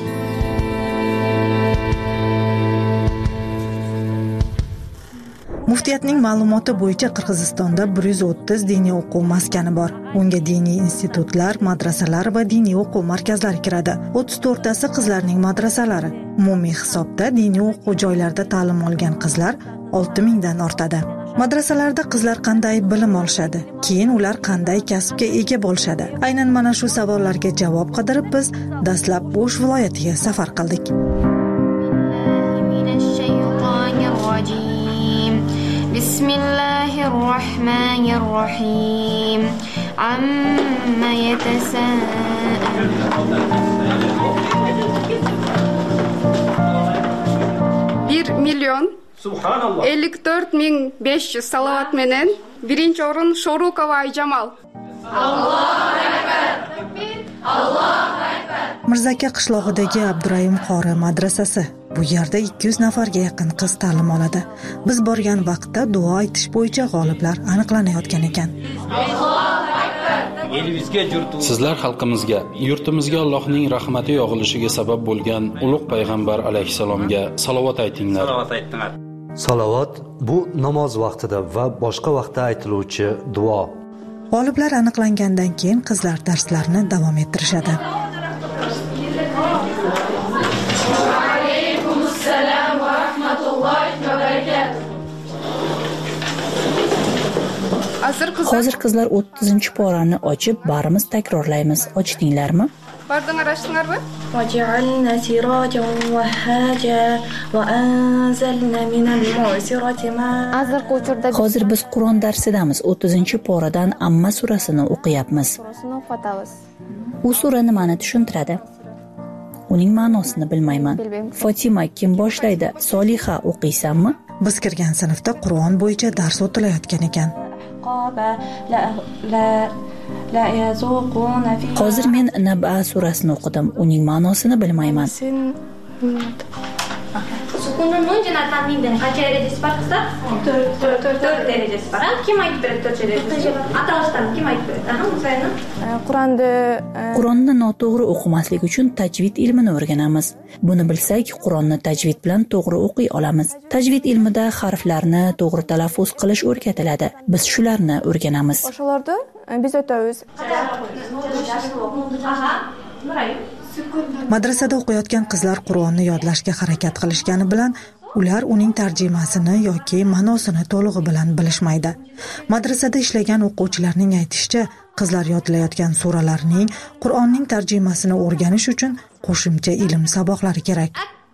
Muftiyatning ma'lumoti bo'yicha Qirg'izistonda bir yuz o'ttiz diniy o'quv maskani bor. Unga diniy institutlar, madrasalar va diniy o'quv markazlari kiradi. o'ttiz to'rttasi qizlarning madrasalari. Umumiy hisobda diniy o'quv joylarida ta'lim olgan qizlar olti mingdan ortadi. Madrasalarda qizlar qanday bilim olishadi? Keyin ular qanday kasbga ega bo'lishadi? Aynan mana shu savollarga javob qidirib biz dastlab O'sh viloyatiga safar qildik. Bismillahirrohmanirrohim. Amma yatasaalun. bir milyon ellik to'rt ming besh yuz salovat menen birinchi o'rin Shorukova Ayjamal. Allohu akbar. Allohu akbar. Mirzaka qishlog'idagi Abdurayim qori madrasasi. Bu yerda ikki yuz nafarga yaqin qiz ta'lim oladi. Biz borgan vaqtda duo aytish bo'yicha g'oliblar aniqlanayotgan ekan. Sizlar xalqimizga, yurtimizga Allohning rahmati yog'ilishiga sabab bo'lgan ulug' payg'ambar alayhisalomga salovat aytinglar. Salovat aytinglar. Salovat bu namoz vaqtida va boshqa vaqtda aytiluvchi duo. G'oliblar aniqlangandan keyin qizlar darslarni davom ettirishadi. Alaykumussalam va rahmatullohi va barakatuh. Hozir qizlar o'ttizinchi porani ochib, barimiz takrorlaymiz. Ochdinglarmi? Barding arashtinglarmi? وجعلنا سراجا وهاجا وأنزلنا من المعصرات ماء. Hozir biz Qur'on darsidamiz. o'ttizinchi poradan Amma surasini o'qiyapmiz. U sura nimani tushuntiradi? Uning ma'nosini bilmayman. Fatima kim boshlaydi? Soliha o'qiysanmi? Biz kirgan sinfda Qur'on bo'yicha dars o'tilayotgan ekan. Hozir men Naba surasini o'qidim. Uning ma'nosini bilmayman. Sukunun o'ndan ta'mindan qancha darajasi bor qizlar? to'rt darajasi bor. Kim aytib beradi to'rt darajasi? Atalishdan kim aytib beradi? Ha, Musayni. Qur'onni Qur'onni noto'g'ri o'qimaslik uchun tajvid ilmini o'rganamiz. Buni bilsak, Qur'onni tajvid bilan to'g'ri o'qiy olamiz. Tajvid ilmida harflarni to'g'ri talaffuz qilish o'rgatiladi. Biz shularni o'rganamiz. O'shalarda biz o'tamiz. Madrasada o'qiyotgan qizlar Qur'onni yodlashga harakat qilishgani bilan ular uning tarjimasini yoki ma'nosini to'lig'i bilan bilishmaydi. Madrasada ishlagan o'quvchilarning aytishicha, qizlar yodlayotgan suralarning Qur'onning tarjimasini o'rganish uchun qo'shimcha ilm saboqlari kerak.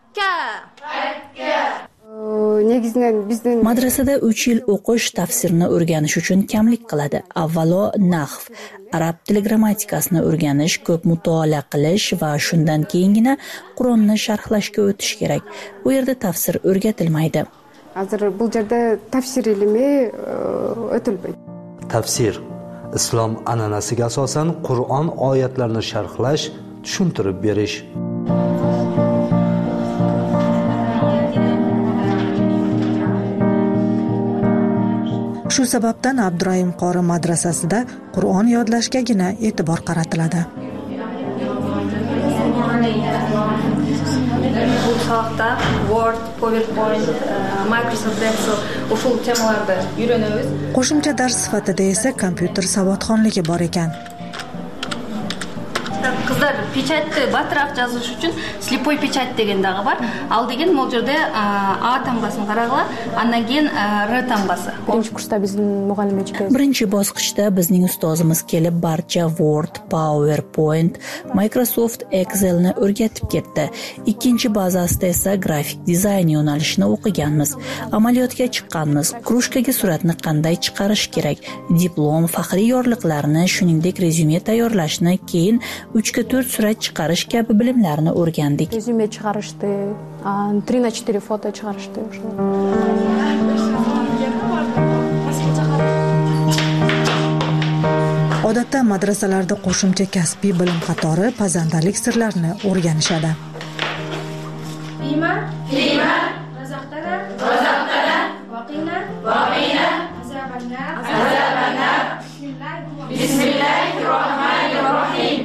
Madrasada uch yil o'qish tafsirni o'rganish uchun kamlik qiladi. Avvalo nahv, arab tili grammatikasini o'rganish, ko'p mutolaa qilish va shundan keyingina Qur'onni sharhlashga o'tish kerak. Bu yerda tafsir o'rgatilmaydi. Hozir bu yerda tafsir ilmi o'tilmaydi. Tafsir islom an'anasiga asosan Qur'on oyatlarini sharhlash, tushuntirib berish. Shu sababdan Abdurahim qori madrasasida Qur'on yodlashgagina e'tibor qaratiladi. Bu sohada Word, PowerPoint, Microsoft Excel ushul temalarda o'rganamiz. Qo'shimcha dars sifatida esa kompyuter savodxonligi bor ekan. Qizlar pechatni batroq yozish uchun slipoy pechat degandaga bor. Al degan mo'ljerda A tamg'asini qarag'lar, undan keyin R tamg'asi. Birinchi kursda bizning muallimimiz keldi. Birinchi bosqichda bizning ustozimiz kelib barcha Word, PowerPoint, Microsoft Excelni o'rgatib ketdi. Ikkinchi bazasida esa grafik dizayn yo'nalishini o'qiganmiz. Amaliyotga chiqqanmiz. Krushkaga suratni qanday chiqarish kerak, diplom, faxriy yorliqlarni, shuningdek rezyume tayyorlashni, keyin uch ga to'rt surat chiqarish kabi bilimlarni o'rgandik. Rezyume chiqarishdi, три на четыре foto chiqarishdi. Odatda madrasalarda qo'shimcha kasbiy bilim qatori pazandalik sirlarini o'rganishadi. Fima, fima, razaqtana, razaqtana, waqina, waqina, azabanna, azabanna. Bismillahirrohmanirrohim.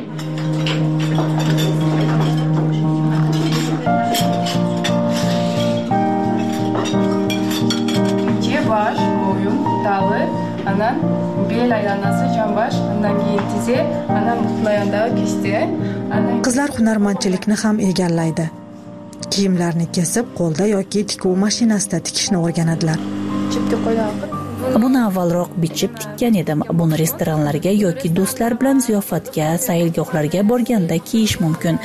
Baş, boyun, dalı, anan bel aylanasi, jambash, undan keyin tize, anan mutlayandagi kishti. Qizlar hunarmandchilikni ham egallaydi. Kiyimlarni kesib, qo'lda yoki tikuv mashinasida tikishni o'rganadilar. Chipga qo'yib Buni avvalroq bichib tikkan edim. Buni restoranlarga yoki do'stlar bilan ziyofatga, saylgohlarga borganda kiyish mumkin.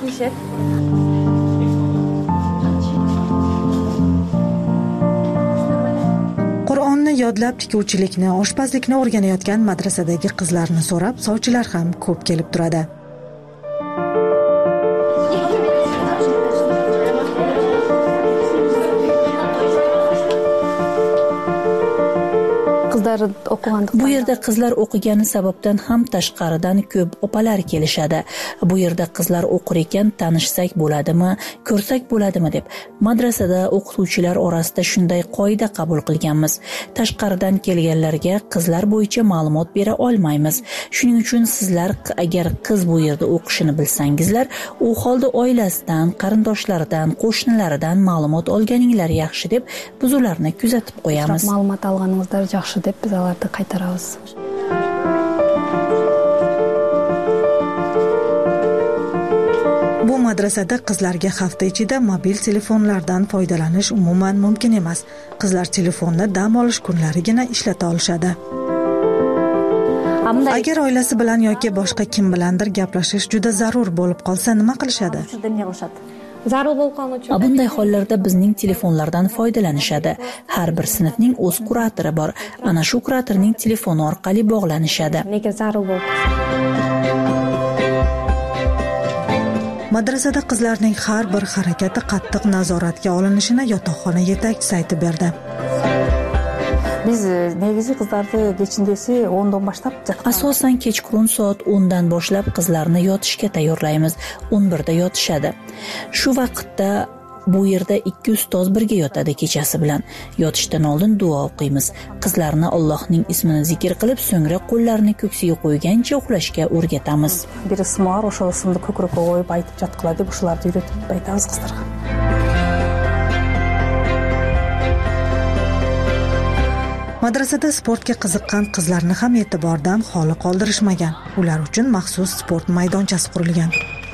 Qur'onni yodlab tikuvchilikni, oshpazlikni o'rganayotgan madrasadagi qizlarni so'rab, sovchilar ham ko'p kelib turadi. Bu yerda qizlar o'qigani sababdan ham tashqaridan ko'p opalar kelishadi. Bu yerda qizlar o'qir ekan, tanishsak bo'ladimi, ko'rsak bo'ladimi deb madrasada o'qituvchilar orasida shunday qoida qabul qilganmiz. Tashqaridan kelganlarga qizlar bo'yicha ma'lumot bera olmaymiz. Shuning uchun sizlar agar qiz bu yerda o'qishini bilsangizlar, u holda oilasidan, qarindoshlaridan, qo'shnilaridan ma'lumot olganinglar yaxshi deb biz ularni kuzatib qo'yamiz. Ma'lumot olganingizlar yaxshi deb biz ularni qaytaramiz. Bu madrasada qizlarga hafta ichida mobil telefonlardan foydalanish umuman mumkin emas. Qizlar telefonni dam olish kunlarigina ishlata olishadi. Agar oilasi bilan yoki boshqa kim bilandir gaplashish juda zarur bo'lib qolsa, nima qilishadi? Zarur bo'lgan uchun bunday hollarda bizning telefonlardan foydalanishadi. Har bir sinfning o'z kuratori bor. Ana shu kuratorning telefoni orqali bog'lanishadi. Nega zarur bo'ldi? Madrasada qizlarning har bir harakati qattiq nazoratga olinishini yotoqxona yetakchisi aytib berdi. Biz negizi qizlarni kechindesi o'ndan boshlab asosan kechqurun soat o'ndan boshlab qizlarni yotishga tayyorlaymiz. o'n birda yotishadi. Shu vaqtda bu yerda ikki ustoz birga yotadi kechasi bilan. Yotishdan oldin duo o'qiymiz. Qizlarni Allohning ismini zikr qilib, so'ngra qo'llarini ko'ksiga qo'ygancha uxlashga o'rgatamiz. Bir ismor o'sha ismni ko'krakka qo'yib aytib jatqiladi deb shularni o'rgatib aytamiz qizlarga. Madrasada sportga qiziqqan qizlarni ham e'tibordan xoli qoldirishmagan. Ular uchun maxsus sport maydonchasi qurilgan.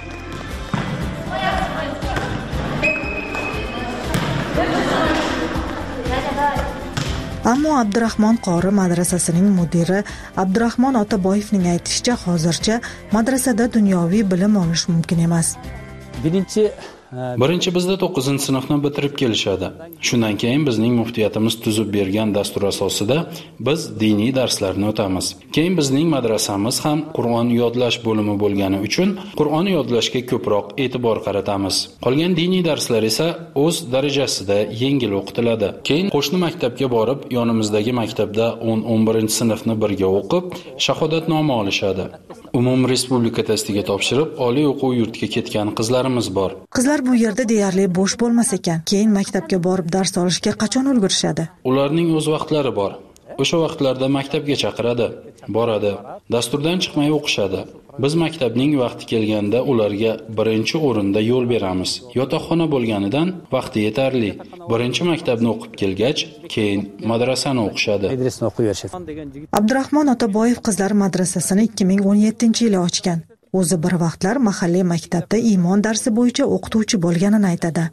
Ammo Abdurahmon qori madrasasining mudiri Abdurahmon Otaboyevning aytishicha, hozircha madrasada dunyoviy bilim olish mumkin emas. Birinchi Birinchi bizda to'qqizinchi sinfni bitirib kelishadi. Shundan keyin bizning muftiyatimiz tuzib bergan dastur asosida biz diniy darslarni o'tamiz. Keyin bizning madrasamiz ham Qur'on yodlash bo'limi bo'lgani uchun Qur'on yodlashga ko'proq e'tibor qaratamiz. Qolgan diniy darslar esa o'z darajasida yengil o'qitiladi. Keyin qo'shni maktabga borib, yonimizdagi maktabda o'n o'n birinchi sinfni birga o'qib, shahodatnoma olishadi. Umum respublika testiga topshirib, oliy o'quv yurtiga ketgan qizlarimiz bor. Qizlar bu yerda deyarli bo'sh bo'lmas ekan. Keyin maktabga borib dars olishga qachon ulgurishadi? Ularning o'z vaqtlari bor. O'sha vaqtlarda maktabga chaqiradi, boradi, dasturdan chiqmay o'qishadi. Biz maktabning vaqti kelganda ularga birinchi o'rinda yo'l beramiz. Yotoqxona bo'lganidan vaqti yetarli. Birinchi maktabni o'qib kelgach, keyin madrasani o'qishadi. Abdurahmon Otaboyev qizlar madrasasini ikki ming o'n yettinchi yili ochgan. O'zi bir vaqtlar mahalliy maktabda iymon darsi bo'yicha o'qituvchi bo'lganini aytadi.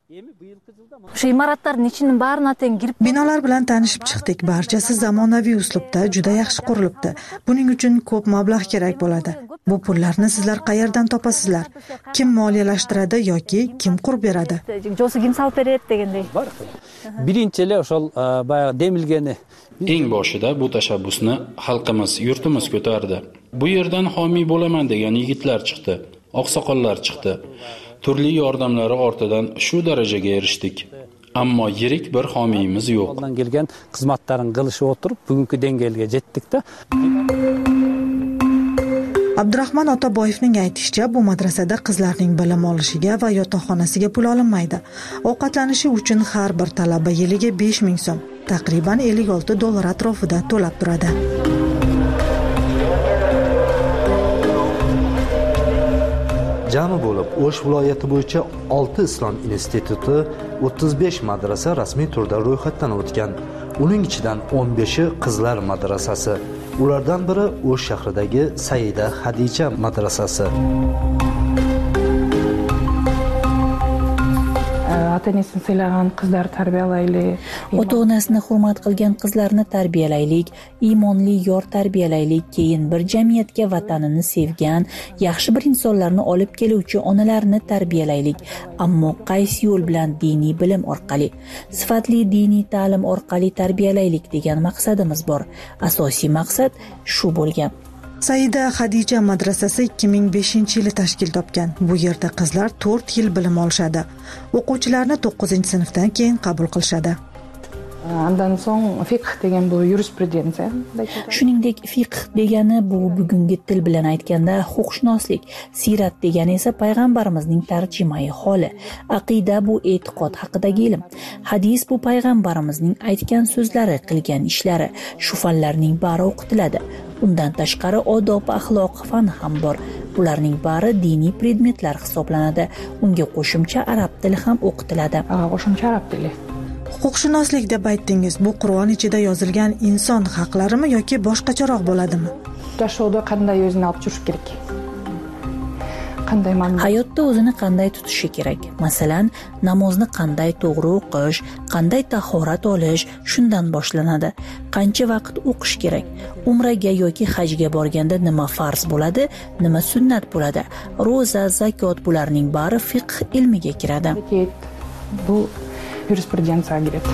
Binolar bilan tanishib chiqdik. Barchasi zamonaviy uslubda, juda yaxshi qurilibdi. Buning uchun ko'p mablag' kerak bo'ladi. Bu pullarni sizlar qayerdan topasizlar? Kim moliyalashtiradi yoki kim qurib beradi? Birinchili o'shal boya demilgani Eng boshida bu tashabbusni xalqimiz, yurtimiz ko'tardi. Bu yerdan homiy bo'laman degan yigitlar chiqdi, oqsoqollar chiqdi. Turli yordamlari ortidan shu darajaga erishdik. Ammo yirik bir homiyimiz yo'q. Qo'ldan kelgan xizmatlarini qilishib o'tirib, bugungi dengayga yetdik-da. Abdurahmon Otaboyevning aytishicha, bu madrasada qizlarning bilim olishiga va yotoqxonasiga pul olinmaydi. Ovqatlanishi uchun har bir talaba yiliga besh ming so'm, taqriban ellik olti dollar atrofida to'lab turadi. Jami bo'lib, O'sh viloyati bo'yicha olti islom instituti, o'ttiz besh madrasa rasmiy turda ro'yxatdan o'tgan. Uning ichidan o'n beshi qizlar madrasasi. Ulardan biri O'sh shahridagi Saida Xadija madrasasi. Ota-onasini saylagan qizlar tarbiyalaylik. Ota-onasini hurmat qilgan qizlarni tarbiyalaylik, iymonli yor tarbiyalaylik, keyin bir jamiyatga vatanini sevgan, yaxshi bir insonlarni olib keluvchi onalarni tarbiyalaylik. Ammo qaysi yo'l bilan? Diniy bilim orqali, sifatli diniy ta'lim orqali tarbiyalaylik degan maqsadimiz bor. Asosiy maqsad shu bo'lgan. Saida Xadija madrasasi ikki ming beshinchi yili tashkil topgan. Bu yerda qizlar to'rt yil bilim olishadi. O'quvchilarni to'qqizinchi sinfdan keyin qabul qilishadi. Undan so'ng fiqh degan bu yurisprudensiya. Shuningdek, fiqh degani bu bugungi til bilan aytganda huquqshunoslik, sirat degani esa payg'ambarimizning tarjimai holi, aqida bu e'tiqod haqidagi ilm, hadis bu payg'ambarimizning aytgan so'zlari, qilgan ishlari, shu fanlarning bari o'qitiladi. Undan tashqari odob, axloq fani ham bor. Ularning bari diniy predmetlar hisoblanadi. Unga qo'shimcha arab tili ham o'qitiladi. Qo'shimcha arab tili. Huquqshunoslik deb aytdingiz, bu Qur'on ichida yozilgan inson haqlarimi yoki boshqacharoq bo'ladimi? Yashovda qanday o'zini olib turish kerak? Qanday ma'no? Hayotda o'zini qanday tutishi kerak? Masalan, namozni qanday to'g'ri o'qish, qanday tahorat olish, shundan boshlanadi. Qancha vaqt o'qish kerak? Umraga yoki hajga borganda nima farz bo'ladi, nima sunnat bo'ladi? Roza, zakot bularning bari fiqh ilmiga kiradi. Bu yurisprudensiyaga kiradi.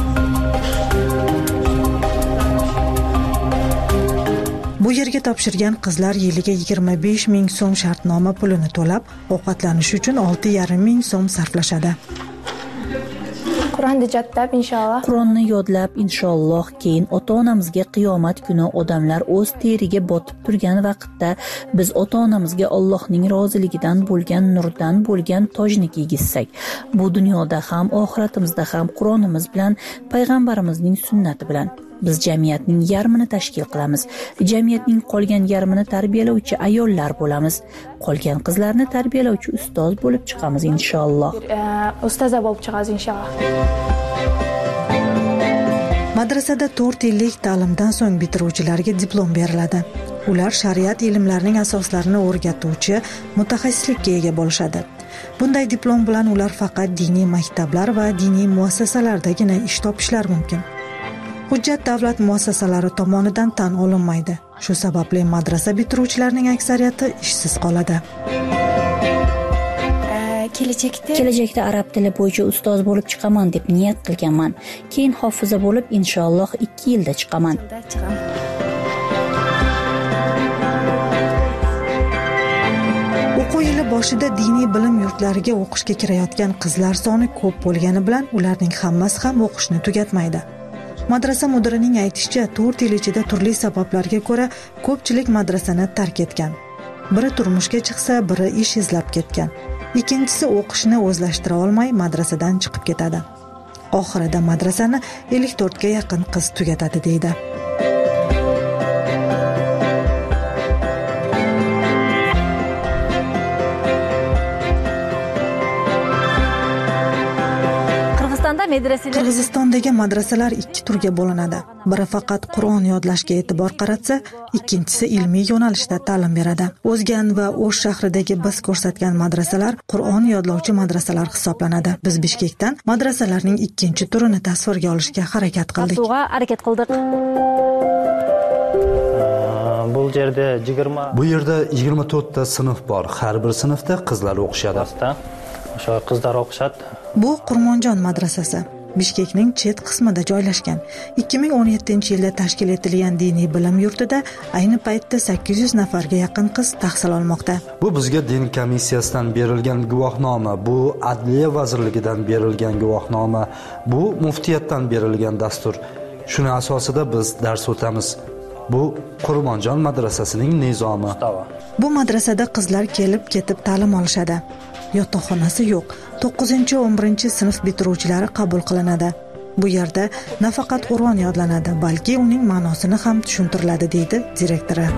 Bu yerga topshirgan qizlar yiliga yigirma besh ming so'm shartnoma pulini to'lab, ovqatlanish uchun olti yarim ming so'm sarflashadi. Qur'onni jadlab inshaalloh. Qur'onni yodlab inshaalloh, keyin ota-onamizga qiyomat kuni odamlar o'z teriga botib turgan vaqtda biz ota-onamizga Allohning roziligidan bo'lgan, nurdan bo'lgan tojni kiygizsak, bu dunyoda ham oxiratimizda ham Qur'onimiz bilan, payg'ambarimizning sunnati bilan biz jamiyatning yarmini tashkil qilamiz. Jamiyatning qolgan yarmini tarbiyalovchi ayollar bo'lamiz. Qolgan qizlarni tarbiyalovchi ustoz bo'lib chiqamiz inshaalloh. Ustoza bo'lib chiqamiz inshaalloh. Madrasada to'rt yillik ta'limdan so'ng bitiruvchilarga diplom beriladi. Ular shariat ilmlarining asoslarini o'rgatuvchi mutaxassislikka ega bo'lishadi. Bunday diplom bilan ular faqat diniy maktablar va diniy muassasalardagina ish topishlari mumkin. Hujjat davlat muassasalari tomonidan tan olinmaydi. Shu sababli madrasa bitiruvchilarining aksariyati ishsiz qoladi. Kelajakda kelajakda arab tili bo'yicha ustoz bo'lib chiqaman deb niyat qilganman. Keyin hofiza bo'lib inshaalloh ikki yilda chiqaman. O'quv yili boshida diniy bilim yurtlariga o'qishga kirayotgan qizlar soni ko'p bo'lgani bilan ularning hammasi ham o'qishni tugatmaydi. Madrasa mudirining aytishicha, to'rt yil ichida turli sabablarga ko'ra ko'pchilik madrasani tark etgan. Biri turmushga chiqsa, biri ish izlab ketgan. Ikkinchisi o'qishni o'zlashtira olmay madrasadan chiqib ketadi. Oxirida madrasani ellik to'rtga yaqin qiz tugatadi deydi. Qirg'izistondagi madrasalar ikki turga bo'linadi. Biri faqat Qur'on yodlashga e'tibor qaratsa, ikkinchisi ilmiy yo'nalishda ta'lim beradi. O'zgan va O'sh shahridagi biz ko'rsatgan madrasalar Qur'on yodlovchi madrasalar hisoblanadi. Biz Bishkekdan madrasalarning ikkinchi turini tasvirga olishga harakat qildik. harakat qildik. Bu yerda yigirma Bu yerda yigirma to'rtta sinf bor. Har bir sinfda qizlar o'qishadi. O'sha qizlar o'qishadi. Bu Qurmonjon madrasasi Bishkekning chet qismida joylashgan. ikki ming o'n yettinchi yilda tashkil etilgan diniy bilim yurtida ayni paytda sakkiz yuz nafarga yaqin qiz tahsil olmoqda. Bu bizga din komissiyasidan berilgan guvohnoma, bu Adliya vazirligidan berilgan guvohnoma, bu muftiyatdan berilgan dastur. Shuni asosida biz dars o'tamiz. Bu Qurmonjon madrasasining nizomi. Bu madrasada qizlar kelib ketib ta'lim olishadi. Yotoqxonasi yo'q. to'qqizinchi o'n birinchi sinf bitiruvchilari qabul qilinadi. Bu yerda nafaqat Qur'on yodlanadi, balki uning ma'nosini ham tushuntiriladi, deydi direktori.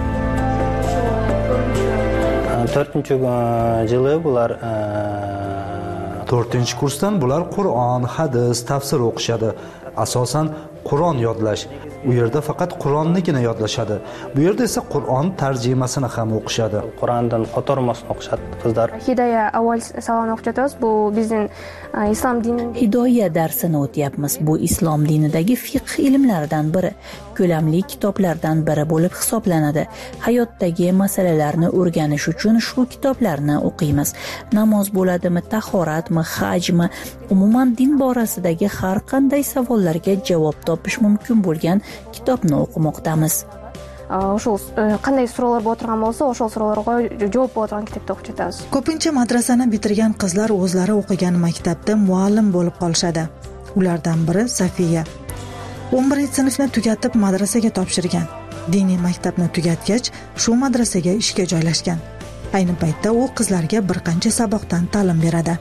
to'rtinchi yili bular to'rtinchi kursdan bular Qur'on, hadis, tafsir o'qishadi. Asosan Qur'on yodlash. U yerda faqat Qur'onnikini yodlashadi. Bu yerda esa Qur'on tarjimasini ham o'qishadi. Qur'ondan qo'tormasini o'qishadi qizlar. Hidoya avval salomni o'qitamiz. Bu bizning islom dini. Hidoya darsini o'tyapmiz. Bu islom dinidagi fiqh ilmlaridan biri, ko'lamli kitoblardan biri bo'lib hisoblanadi. Hayotdagi masalalarni o'rganish uchun shu kitoblarni o'qiymiz. Namoz bo'ladimi, tahoratmi, hajmi, umuman din borasidagi har qanday savollarga javob topish mumkin bo'lgan kitobni o'qimoqdamiz. O'sha qanday savollar bo'lib turgan bo'lsa, o'sha savollarga javob bo'lgan kitobni o'qib ketamiz. Ko'pincha madrasani bitirgan qizlar o'zlari o'qigan maktabda muallim bo'lib qolishadi. Ulardan biri Safiya. o'n birinchi sinfni tugatib madrasaga topshirgan. Diniy maktabni tugatgach, shu madrasaga ishga joylashgan. Ayni paytda u qizlarga bir qancha saboqdan ta'lim beradi.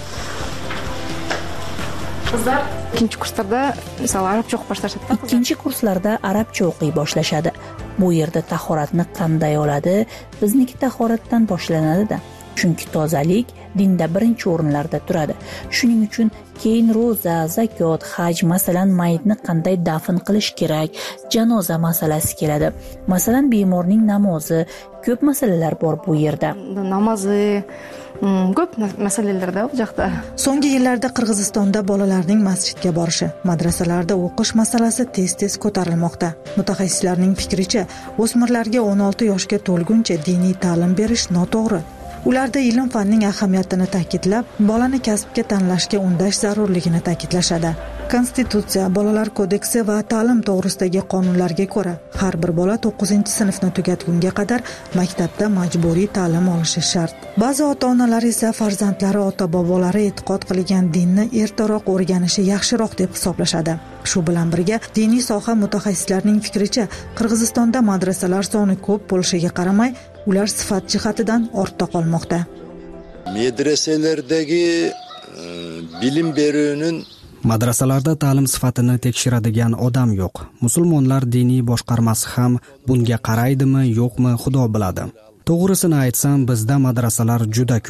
Qizlar ikkinchi kurslarda misol arabcha o'qib boshlashadi. Ikkinchi kurslarda arabcha o'qiy boshlashadi. Bu yerda tahoratni qanday oladi? Bizniki tahoratdan boshlanadi-da. Chunki tozalik dinda birinchi o'rinlarda turadi. Shuning uchun keyin roza, zakot, haj, masalan, mayitni qanday dafn qilish kerak, janoza masalasi keladi. Masalan, bemorning namozi, ko'p masalalar bor bu yerda. Namozi ko'p masalalarda bu yoqda. So'nggi yillarda Qirg'izistonda bolalarning masjidga borishi, madrasalarda o'qish masalasi tez-tez ko'tarilmoqda. Mutaxassislarning fikricha, o'smirlarga o'n olti yoshga to'lguncha diniy ta'lim berish noto'g'ri. Ularda ilm fanning ahamiyatini ta'kidlab, bolani kasbga tanlashga undash zarurligini ta'kidlashadi. Konstitutsiya, bolalar kodeksi va ta'lim to'g'risidagi qonunlarga ko'ra, har bir bola to'qqizinchi sinfni tugatgunga qadar maktabda majburiy ta'lim olishi shart. Ba'zi ota-onalar esa farzandlari ota-bobolari e'tiqod qilgan dinni ertaroq o'rganishi yaxshiroq deb hisoblashadi. Shu bilan birga, diniy soha mutaxassislarining fikricha, Qirg'izistonda madrasalar soni ko'p bo'lishiga qaramay, ular sifat jihatidan ortda qolmoqda. Medreselardagi bilim beruvning Madrasalarda ta'lim sifatini tekshiradigan odam yo'q. Musulmonlar diniy boshqarmasi ham bunga qaraydimi, yo'qmi, Xudo biladi. To'g'risini aytsam, bizda madrasalar juda ko'p.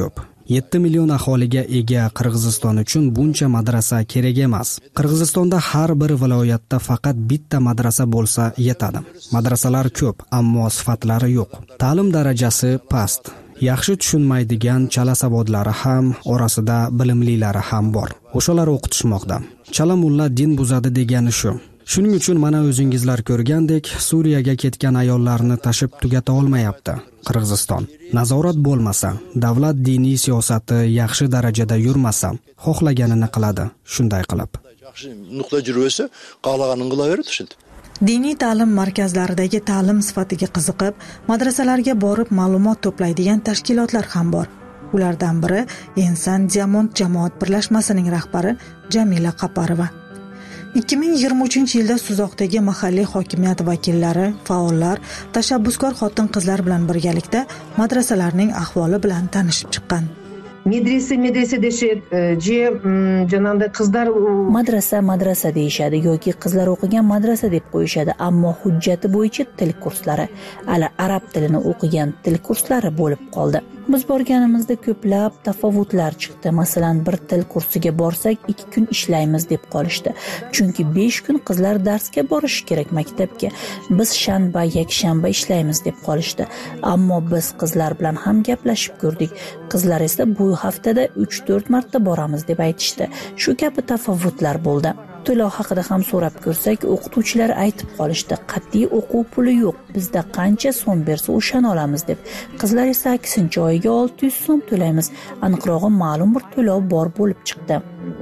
yetti million aholiga ega Qirg'iziston uchun buncha madrasa kerak emas. Qirg'izistonda har bir viloyatda faqat bitta madrasa bo'lsa yetadi. Madrasalar ko'p, ammo sifatlari yo'q. Ta'lim darajasi past. Yaxshi tushunmaydigan chala savodlari ham, orasida bilimlilari ham bor. O'shalar o'qitishmoqda. Chala mulla din buzadi degani shu. Shuning uchun mana o'zingizlar ko'rgandek, Suriyaga ketgan ayollarni tashib tugata olmayapti Qirg'iziston. Nazorat bo'lmasa, davlat diniy siyosati yaxshi darajada yurmasa, xohlaganini qiladi, shunday qilib. Nuqta jirvesi qolganini qilaveradi shunday. Diniy ta'lim markazlaridagi ta'lim sifatiga qiziqib, madrasalarga borib ma'lumot to'playdigan tashkilotlar ham bor. Ulardan biri Inson Diamond jamoat birlashmasining rahbari Jamila Qaparova. ikki ming yigirma uchinchi yilda Suzoqdagi mahalliy hokimiyat vakillari, faollar, tashabbuskor xotin-qizlar bilan birgalikda madrasalarning ahvoli bilan tanishib chiqqan. Medrese medrese deshib, je jananda qizlar madrasa madrasa deyishadi yoki qizlar o'qigan madrasa deb qo'yishadi, ammo hujjati bo'yicha til kurslari, ala arab tilini o'qigan til kurslari bo'lib qoldi. Biz borganimizda ko'plab tafovutlar chiqdi. Masalan, bir til kursiga borsak ikki kun ishlaymiz deb qolishdi. Chunki besh kun qizlar darsga borishi kerak maktabga. Biz shanba, yakshanba ishlaymiz deb qolishdi. Ammo biz qizlar bilan ham gaplashib ko'rdik. Qizlar esa bu haftada uch to'rt marta boramiz deb aytishdi. Shu kabi tafovutlar bo'ldi. To'lov haqida ham so'rab ko'rsak, o'qituvchilar aytib qolishdi, qat'iy o'quv puli yo'q, bizda qancha so'm bersa o'shani olamiz deb. Qizlar esa aksincha oyiga olti yuz so'm to'laymiz. Aniqrog'i ma'lum bir to'lov bor bo'lib chiqdi.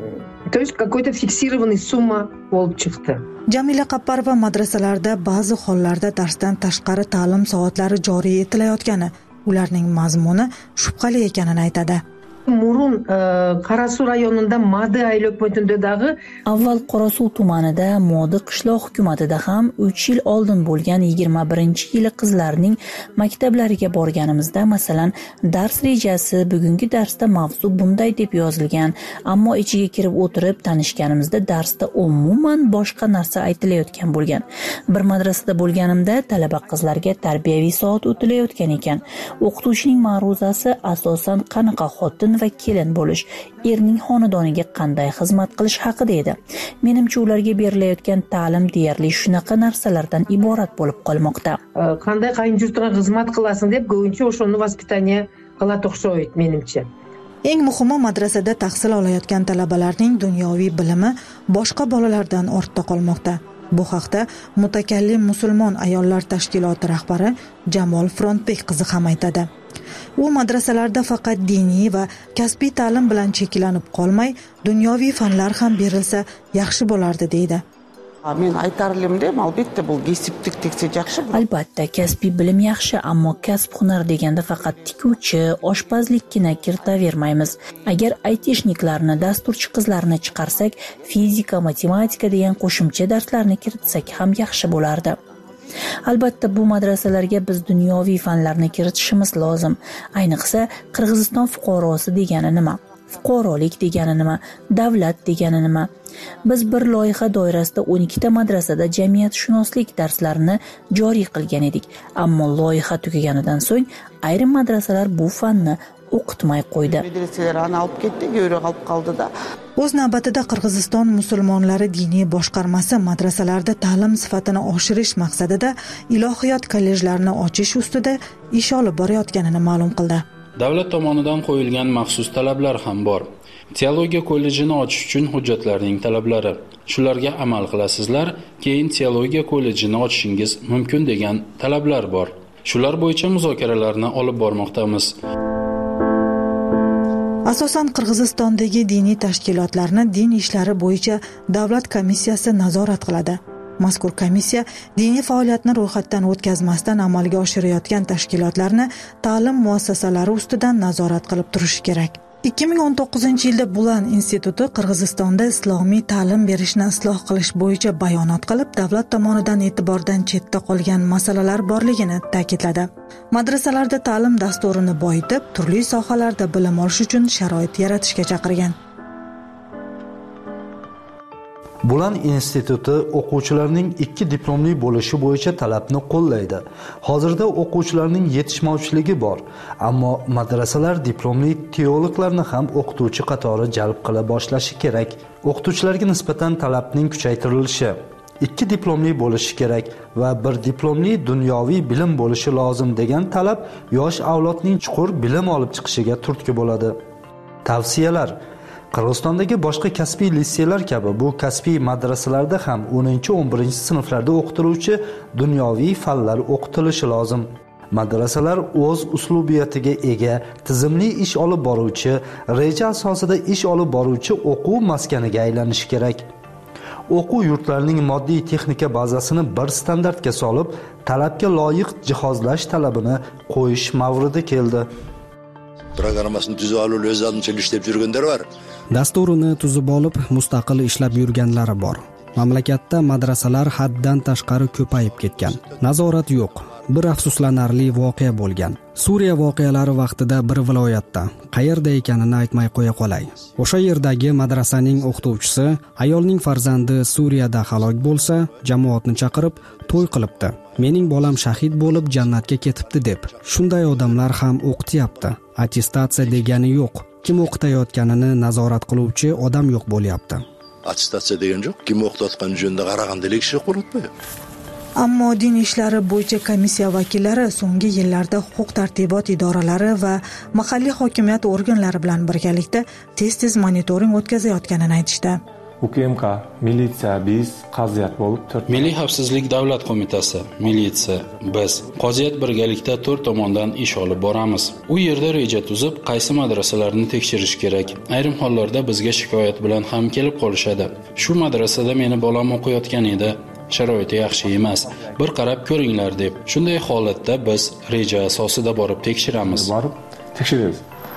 То есть какой-то фиксированный summa bo'lib chiqdi. Jamila Qaparova madrasalarda ba'zi hollarda darsdan tashqari ta'lim soatlari joriy etilayotgani, ularning mazmuni shubhali ekanini aytadi. Murun Qarasuv rayonida Madi aylov punktidagi avval Qorasuv tumanida Modi qishloq hukumatida ham uch yil oldin bo'lgan yigirma birinchi yili qizlarning maktablariga borganimizda, masalan, dars rejasi bugungi darsda mavzu bunday deb yozilgan, ammo ichiga kirib o'tirib tanishganimizda darsda umuman boshqa narsa aytilayotgan bo'lgan. Bir madrasada bo'lganimda talaba qizlarga tarbiyaviy soat o'tilayotgan ekan. O'qituvchining ma'ruzasi asosan qanaqa xotin va kelin bo'lish, erning xonadoniga qanday xizmat qilish haqida edi. Menimcha ularga berilayotgan ta'lim deyarli shunaqa narsalardan iborat bo'lib qolmoqda. Qanday qayinjurtga xizmat qilasan deb go'yincha o'shani vaspitaniya qiladi o'xshaydi menimcha. Eng muhimi, madrasada tahsil olayotgan talabalarning dunyoviy bilimi boshqa bolalardan ortda qolmoqda. Bu haqda Mutakallim musulmon ayollar tashkiloti rahbari Jamol Frontbek qizi ham aytadi. U madrasalarda faqat diniy va kasbiy ta'lim bilan cheklanib qolmay, dunyoviy fanlar ham berilsa yaxshi bo'lardi deydi. Men aytarimda, albatta bu kesiblik teksa yaxshi. Albatta, kasbiy bilim yaxshi, ammo kasb hunar deganda faqat tikuvchi, oshpazlikkina kiritavermaymiz. Agar aytishniklarni, dasturchi qizlarni chiqarsak, fizika, matematika degan qo'shimcha darslarni kiritsak ham yaxshi bo'lardi. Albatta, bu madrasalarga biz dunyoviy fanlarni kiritishimiz lozim. Ayniqsa, Qirg'iziston fuqarosi degani nima? Fuqarolik degani nima? Davlat degani nima? Biz bir loyiha doirasida o'n ikkita madrasada jamiyatshunoslik darslarini joriy qilgan edik. Ammo loyiha tugaganidan so'ng ayrim madrasalar bu fanni o'qitmay qo'ydi. Madrasalarni olib ketdi, go'ri qolib qoldi-da. O'z navbatida Qirg'iziston musulmonlari diniy boshqarmasi madrasalarda ta'lim sifatini oshirish maqsadida ilohiyot kollejlarini ochish ustida ish olib borayotganini ma'lum qildi. Davlat tomonidan qo'yilgan maxsus talablar ham bor. Teologiya kollejini ochish uchun hujjatlarning talablari. Shularga amal qilasizlar, keyin teologiya kollejini ochishingiz mumkin degan talablar bor. Shular bo'yicha muzokaralarni olib bormoqdamiz. Asosan Qirg'izistondagi diniy tashkilotlarni din ishlari bo'yicha davlat komissiyasi nazorat qiladi. Mazkur komissiya diniy faoliyatni ro'yxatdan o'tkazmasdan amalga oshirayotgan tashkilotlarni ta'lim muassasalari ustidan nazorat qilib turishi kerak. ikki ming o'n to'qqizinchi yilda Bulan instituti Qirg'izistonda islomiy ta'lim berishni isloh qilish bo'yicha bayonot qilib, davlat tomonidan e'tibordan chetda qolgan masalalar borligini ta'kidladi. Madrasalarda ta'lim dasturini boyitib, turli sohalarda bilim olish uchun sharoit yaratishga chaqirgan. Bulan instituti o'quvchilarning ikki diplomli bo'lishi bo'yicha talabni qo'llaydi. Hozirda o'quvchilarning yetishmovchiligi bor, ammo madrasalar diplomli teologlarni ham o'qituvchi qatori jalb qila boshlashi kerak. O'qituvchilarga nisbatan talabning kuchaytirilishi, ikki diplomli bo'lishi kerak va bir diplomli dunyoviy bilim bo'lishi lozim degan talab yosh avlodning chuqur bilim olib chiqishiga turtki bo'ladi. Tavsiyalar: Qirg'izistondagi boshqa kasbiy litseylar kabi bu kasbiy madrasalarda ham o'ninchi o'n birinchi sinflarda o'qitiluvchi dunyoviy fanlar o'qitilishi lozim. Madrasalar o'z uslubiyatiga ega, tizimli ish olib boruvchi, reja asosida ish olib boruvchi o'quv maskaniga aylanishi kerak. O'quv yurtlarining moddiy texnika bazasini bir standartga solib, talabga loyiq jihozlash talabini qo'yish mavridi keldi. Programmasini tuzib olib, o'z oldincha ishlab yurganlar bor. Dasturini tuzib olib, mustaqil ishlab yurganlari bor. Mamlakatda madrasalar haddan tashqari ko'payib ketgan. Nazorat yo'q. Bir afsuslanarli voqea bo'lgan. Suriya voqealari vaqtida bir viloyatda, qayerda ekanini aytmay qo'ya qolay. O'sha yerdagi madrasaning o'qituvchisi ayolning farzandi Suriyada halok bo'lsa, jamoatni chaqirib to'y qilibdi. Mening bolam shahid bo'lib jannatga ketibdi deb. Shunday odamlar ham o'qityapti. Attestatsiya degani yo'q. Kim o'qitayotganini nazorat qiluvchi odam yo'q bo'lyapti. Attestatsiya degan yo'q. Kim o'qitayotgan joyda qaragandalik ish qo'yilibdi. Ammo din ishlari bo'yicha komissiya vakillari so'nggi yillarda huquq-tartibot idoralari va mahalliy hokimiyat organlari bilan birgalikda tez-tez monitoring o'tkazayotganini aytishdi. U K M K, militsiya, biz, qaziyat bo'lib to'rt. Milliy xavfsizlik davlat qo'mitasi, militsiya, biz qoziyat birgalikda to'rt tomondan ish olib boramiz. U yerda reja tuzib, qaysi madrasalarni tekshirish kerak. Ayrim hollarda bizga shikoyat bilan ham kelib qolishadi. Shu madrasada meni bolam o'qiyotgan edi. Sharoiti yaxshi emas. Bir qarab ko'ringlar deb. Shunday holatda biz reja asosida borib tekshiramiz. Borib tekshiramiz.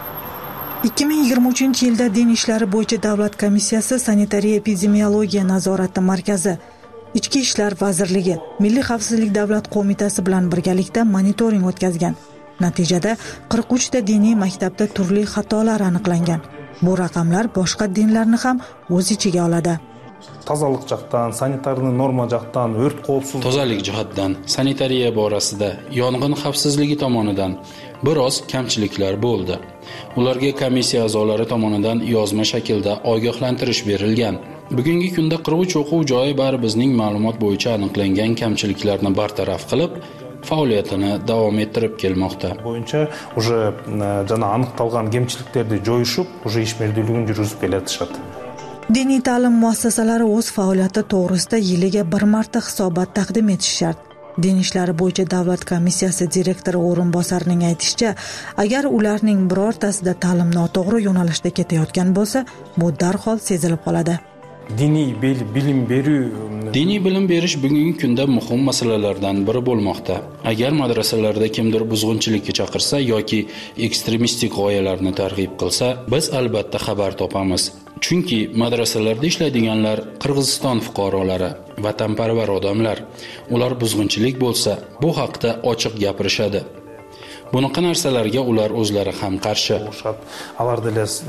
ikki ming yigirma uchinchi yilda din ishlari bo'yicha davlat komissiyasi sanitariya epidemiologiya nazorati markazi, Ichki ishlar vazirligi, Milliy xavfsizlik davlat qo'mitasi bilan birgalikda monitoring o'tkazgan. Natijada qirq uch ta diniy maktabda turli xatolar aniqlangan. Bu raqamlar boshqa dinlarni ham o'z ichiga oladi. Tozalik jaqdan, sanitarniy norma jaqdan, o't qavfsizligi, tozalik jihatdan, sanitariya borasida, yong'in xavfsizligi tomonidan biroz kamchiliklar bo'ldi. Ularga komissiya a'zolari tomonidan yozma shaklda ogohlantirish berilgan. Bugungi kunda qirq uch o'quv joyi bari bizning ma'lumot bo'yicha aniqlangan kamchiliklarni bartaraf qilib, faoliyatini davom ettirib kelmoqda. Bo'yicha уже jana aniqtalgan kamchiliklarni joyishib, уже ish merdiyligini yurgizib kelayotishadi. Diniy ta'lim muassasalari o'z faoliyati to'g'risida yiliga bir marta hisobot taqdim etish shart. Din ishlari bo'yicha davlat komissiyasi direktori o'rinbosarining aytishicha, agar ularning birortasida ta'lim noto'g'ri yo'nalishda ketayotgan bo'lsa, bu darhol sezilib qoladi. Diniy bilim berish Diniy bilim berish bugungi kunda muhim masalalardan biri bo'lmoqda. Agar madrasalarda kimdir buzg'unchilikka chaqirsa yoki ekstremistik g'oyalarni targ'ib qilsa, biz albatta xabar topamiz. Chunki madrasalarda ishlaydiganlar Qirg'iziston fuqarolari, vatanparvar odamlar. Ular buzg'unchilik bo'lsa, bu haqda ochiq gapirishadi. Bunaqa narsalarga ular o'zlari ham qarshi. Alarda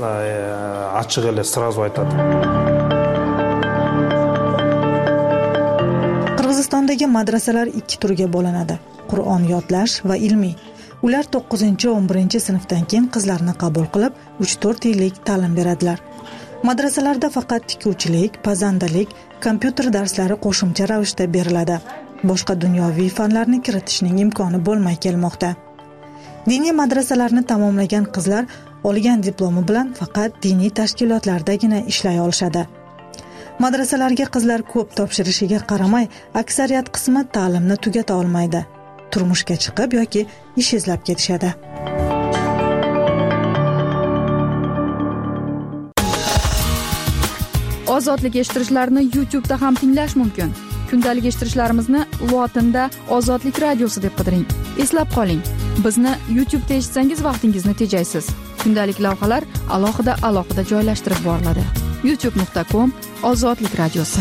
ochiq ele сразу aytadi. Qirg'izistondagi madrasalar ikki turga bo'linadi: Qur'on yodlash va ilmiy. Ular to'qqizinchi o'n birinchi sinfdan keyin qizlarni qabul qilib, uch to'rt yillik ta'lim beradilar. Madrasalarda faqat tikuvchilik, pazandalik, kompyuter darslari qo'shimcha ravishda beriladi. Boshqa dunyoviy fanlarni kiritishning imkoni bo'lmay kelmoqda. Diniy madrasalarni tamomlagan qizlar olgan diplomi bilan faqat diniy tashkilotlardagina ishlay olishadi. Madrasalarga qizlar ko'p topshirishiga qaramay, aksariyat qismi ta'limni tugata olmaydi. Turmushga chiqib yoki ish izlab ketishadi. Ozodlik eshittirishlarni YouTube da ham tinglash mumkin. Kundalik eshittirishlarimizni lotinda Ozodlik radiosi deb qidiring. Eslab qoling, bizni YouTube'da eshitsangiz vaqtingizni tejaysiz. Kundalik lavhalar alohida alohida joylashtirib boriladi. youtube nuqta com Ozodlik radiosi.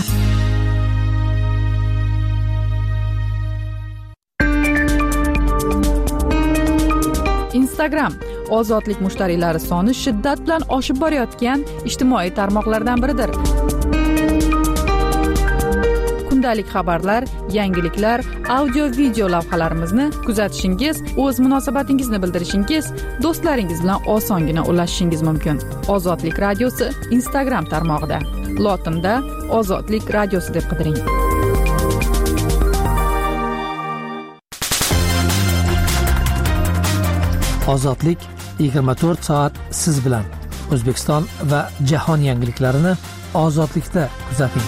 Instagram ozodlik mushtariylari soni shiddat bilan oshib borayotgan ijtimoiy tarmoqlardan biridir. kundalik xabarlar, yangiliklar, audio video lavhalarimizni kuzatishingiz, o'z munosabatingizni bildirishingiz, do'stlaringiz bilan osongina ulashishingiz mumkin. Ozodlik radiosi Instagram tarmog'ida. Lotinda Ozodlik radiosi deb qidiring. Ozodlik yigirma to'rt soat siz bilan. O'zbekiston va jahon yangiliklarini ozodlikda kuzating.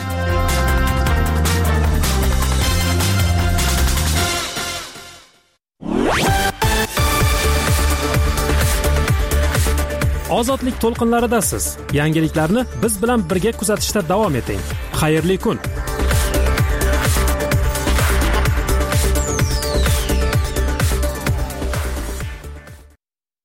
Ozodlik to'lqinlaridasiz. Yangiliklarni biz bilan birga kuzatishda davom eting. Xayrli kun.